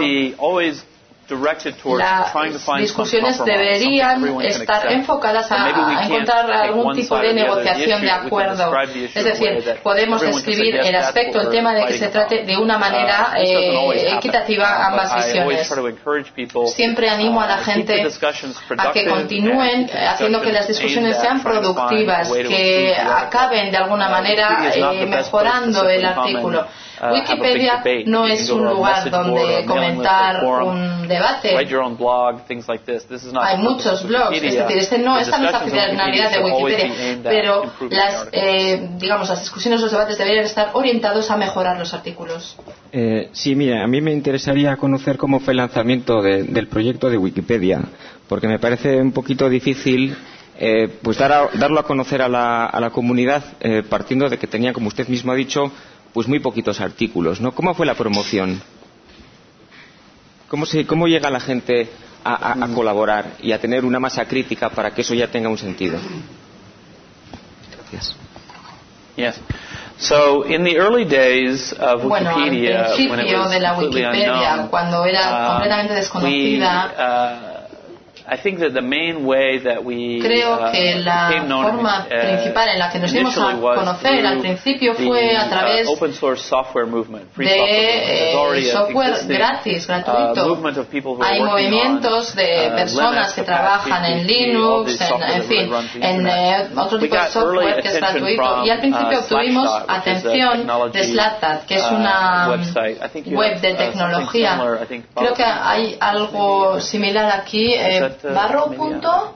Las discusiones deberían estar enfocadas a encontrar algún tipo de negociación de acuerdo. Es decir, podemos describir el aspecto, el tema de que se trate de una manera equitativa ambas visiones. Siempre animo a la gente a que continúen haciendo que las discusiones sean productivas, que acaben de alguna manera mejorando el artículo. Wikipedia no es un lugar donde comentar un debate. Hay muchos blogs, es decir, esta no es la finalidad de Wikipedia, pero las discusiones, los debates deberían estar orientados a mejorar los artículos. Sí, mira, a mí me interesaría conocer cómo fue el lanzamiento del proyecto de Wikipedia, porque me parece un poquito difícil pues darlo a conocer a la comunidad, partiendo de que tenía, como usted mismo ha dicho, pues muy poquitos artículos, ¿no? ¿Cómo fue la promoción? ¿Cómo llega la gente a colaborar y a tener una masa crítica para que eso ya tenga un sentido? Gracias. Yes. So, in the early days of Wikipedia, al principio de la Wikipedia, cuando era completamente desconocida, creo que la forma principal en la que nos dimos a conocer al principio fue a través de software gratis, gratuito. Hay movimientos de personas que trabajan en Linux, en fin, en otro tipo de software que es gratuito. Y al principio obtuvimos atención de Slatad, que es una web de tecnología. Creo que hay algo similar aquí. Barracuda,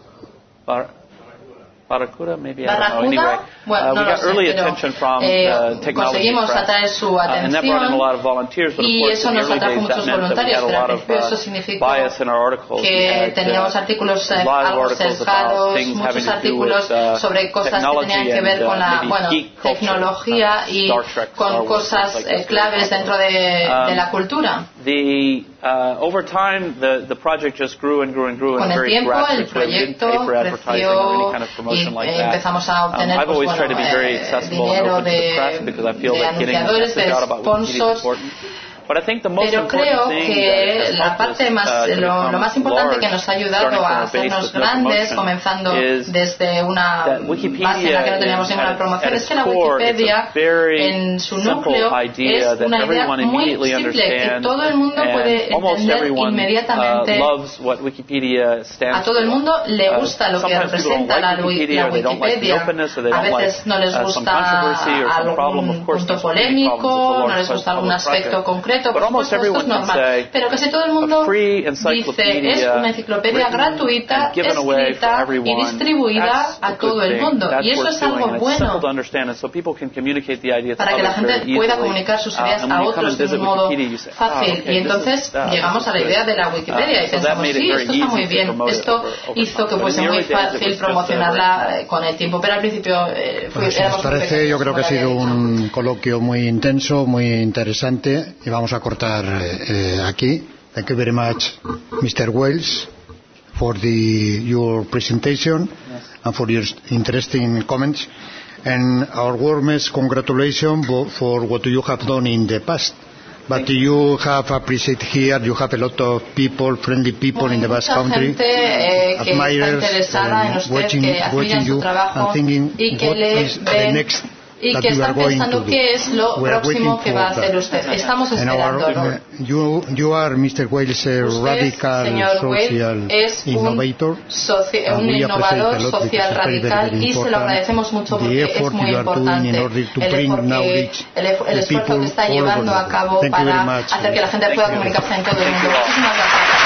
bueno, no lo sé, pero conseguimos atraer su atención y eso nos atrajo muchos voluntarios, pero al principio eso significó que teníamos artículos algo sesgados, muchos artículos sobre cosas que tenían que ver con la tecnología y con cosas claves dentro de la cultura. Con el tiempo el proyecto creció y empezamos a obtener dinero de anunciadores, de sponsors, Pero creo que la parte lo más importante que nos ha ayudado a hacernos grandes, comenzando desde una base en la que no teníamos ninguna promoción, es que la Wikipedia en su núcleo es una idea muy simple que todo el mundo puede entender inmediatamente. A todo el mundo le gusta lo que representa la Wikipedia. A veces no les gusta algún punto polémico, no les gusta algún aspecto concreto, por supuesto, esto es normal. Pero casi todo el mundo dice es una enciclopedia gratuita, escrita y distribuida a todo el mundo. Y eso es algo bueno para que la gente pueda comunicar sus ideas a otros de un modo fácil. Y entonces llegamos a la idea de la Wikipedia y pensamos, sí, esto está muy bien. Esto hizo que fuese muy fácil promocionarla con el tiempo, pero al principio si os parece, yo creo que ha sido un coloquio muy intenso, muy interesante, y vamos a cortar aquí. Thank you very much, Mr. Wales, for your presentation and for your interesting comments, and our warmest congratulations for what you have done in the past. But you have appreciated here, you have a lot of people, friendly people in the Basque Country, admirers, watching you and thinking what is the next y que están pensando qué es lo próximo que va a hacer usted. Estamos esperándolo. You are Mr. Wales, radical social innovator. Un innovador social radical y se lo agradecemos mucho porque es muy importante el esfuerzo que está llevando a cabo para hacer que la gente pueda comunicarse en todo el mundo. Muchísimas gracias.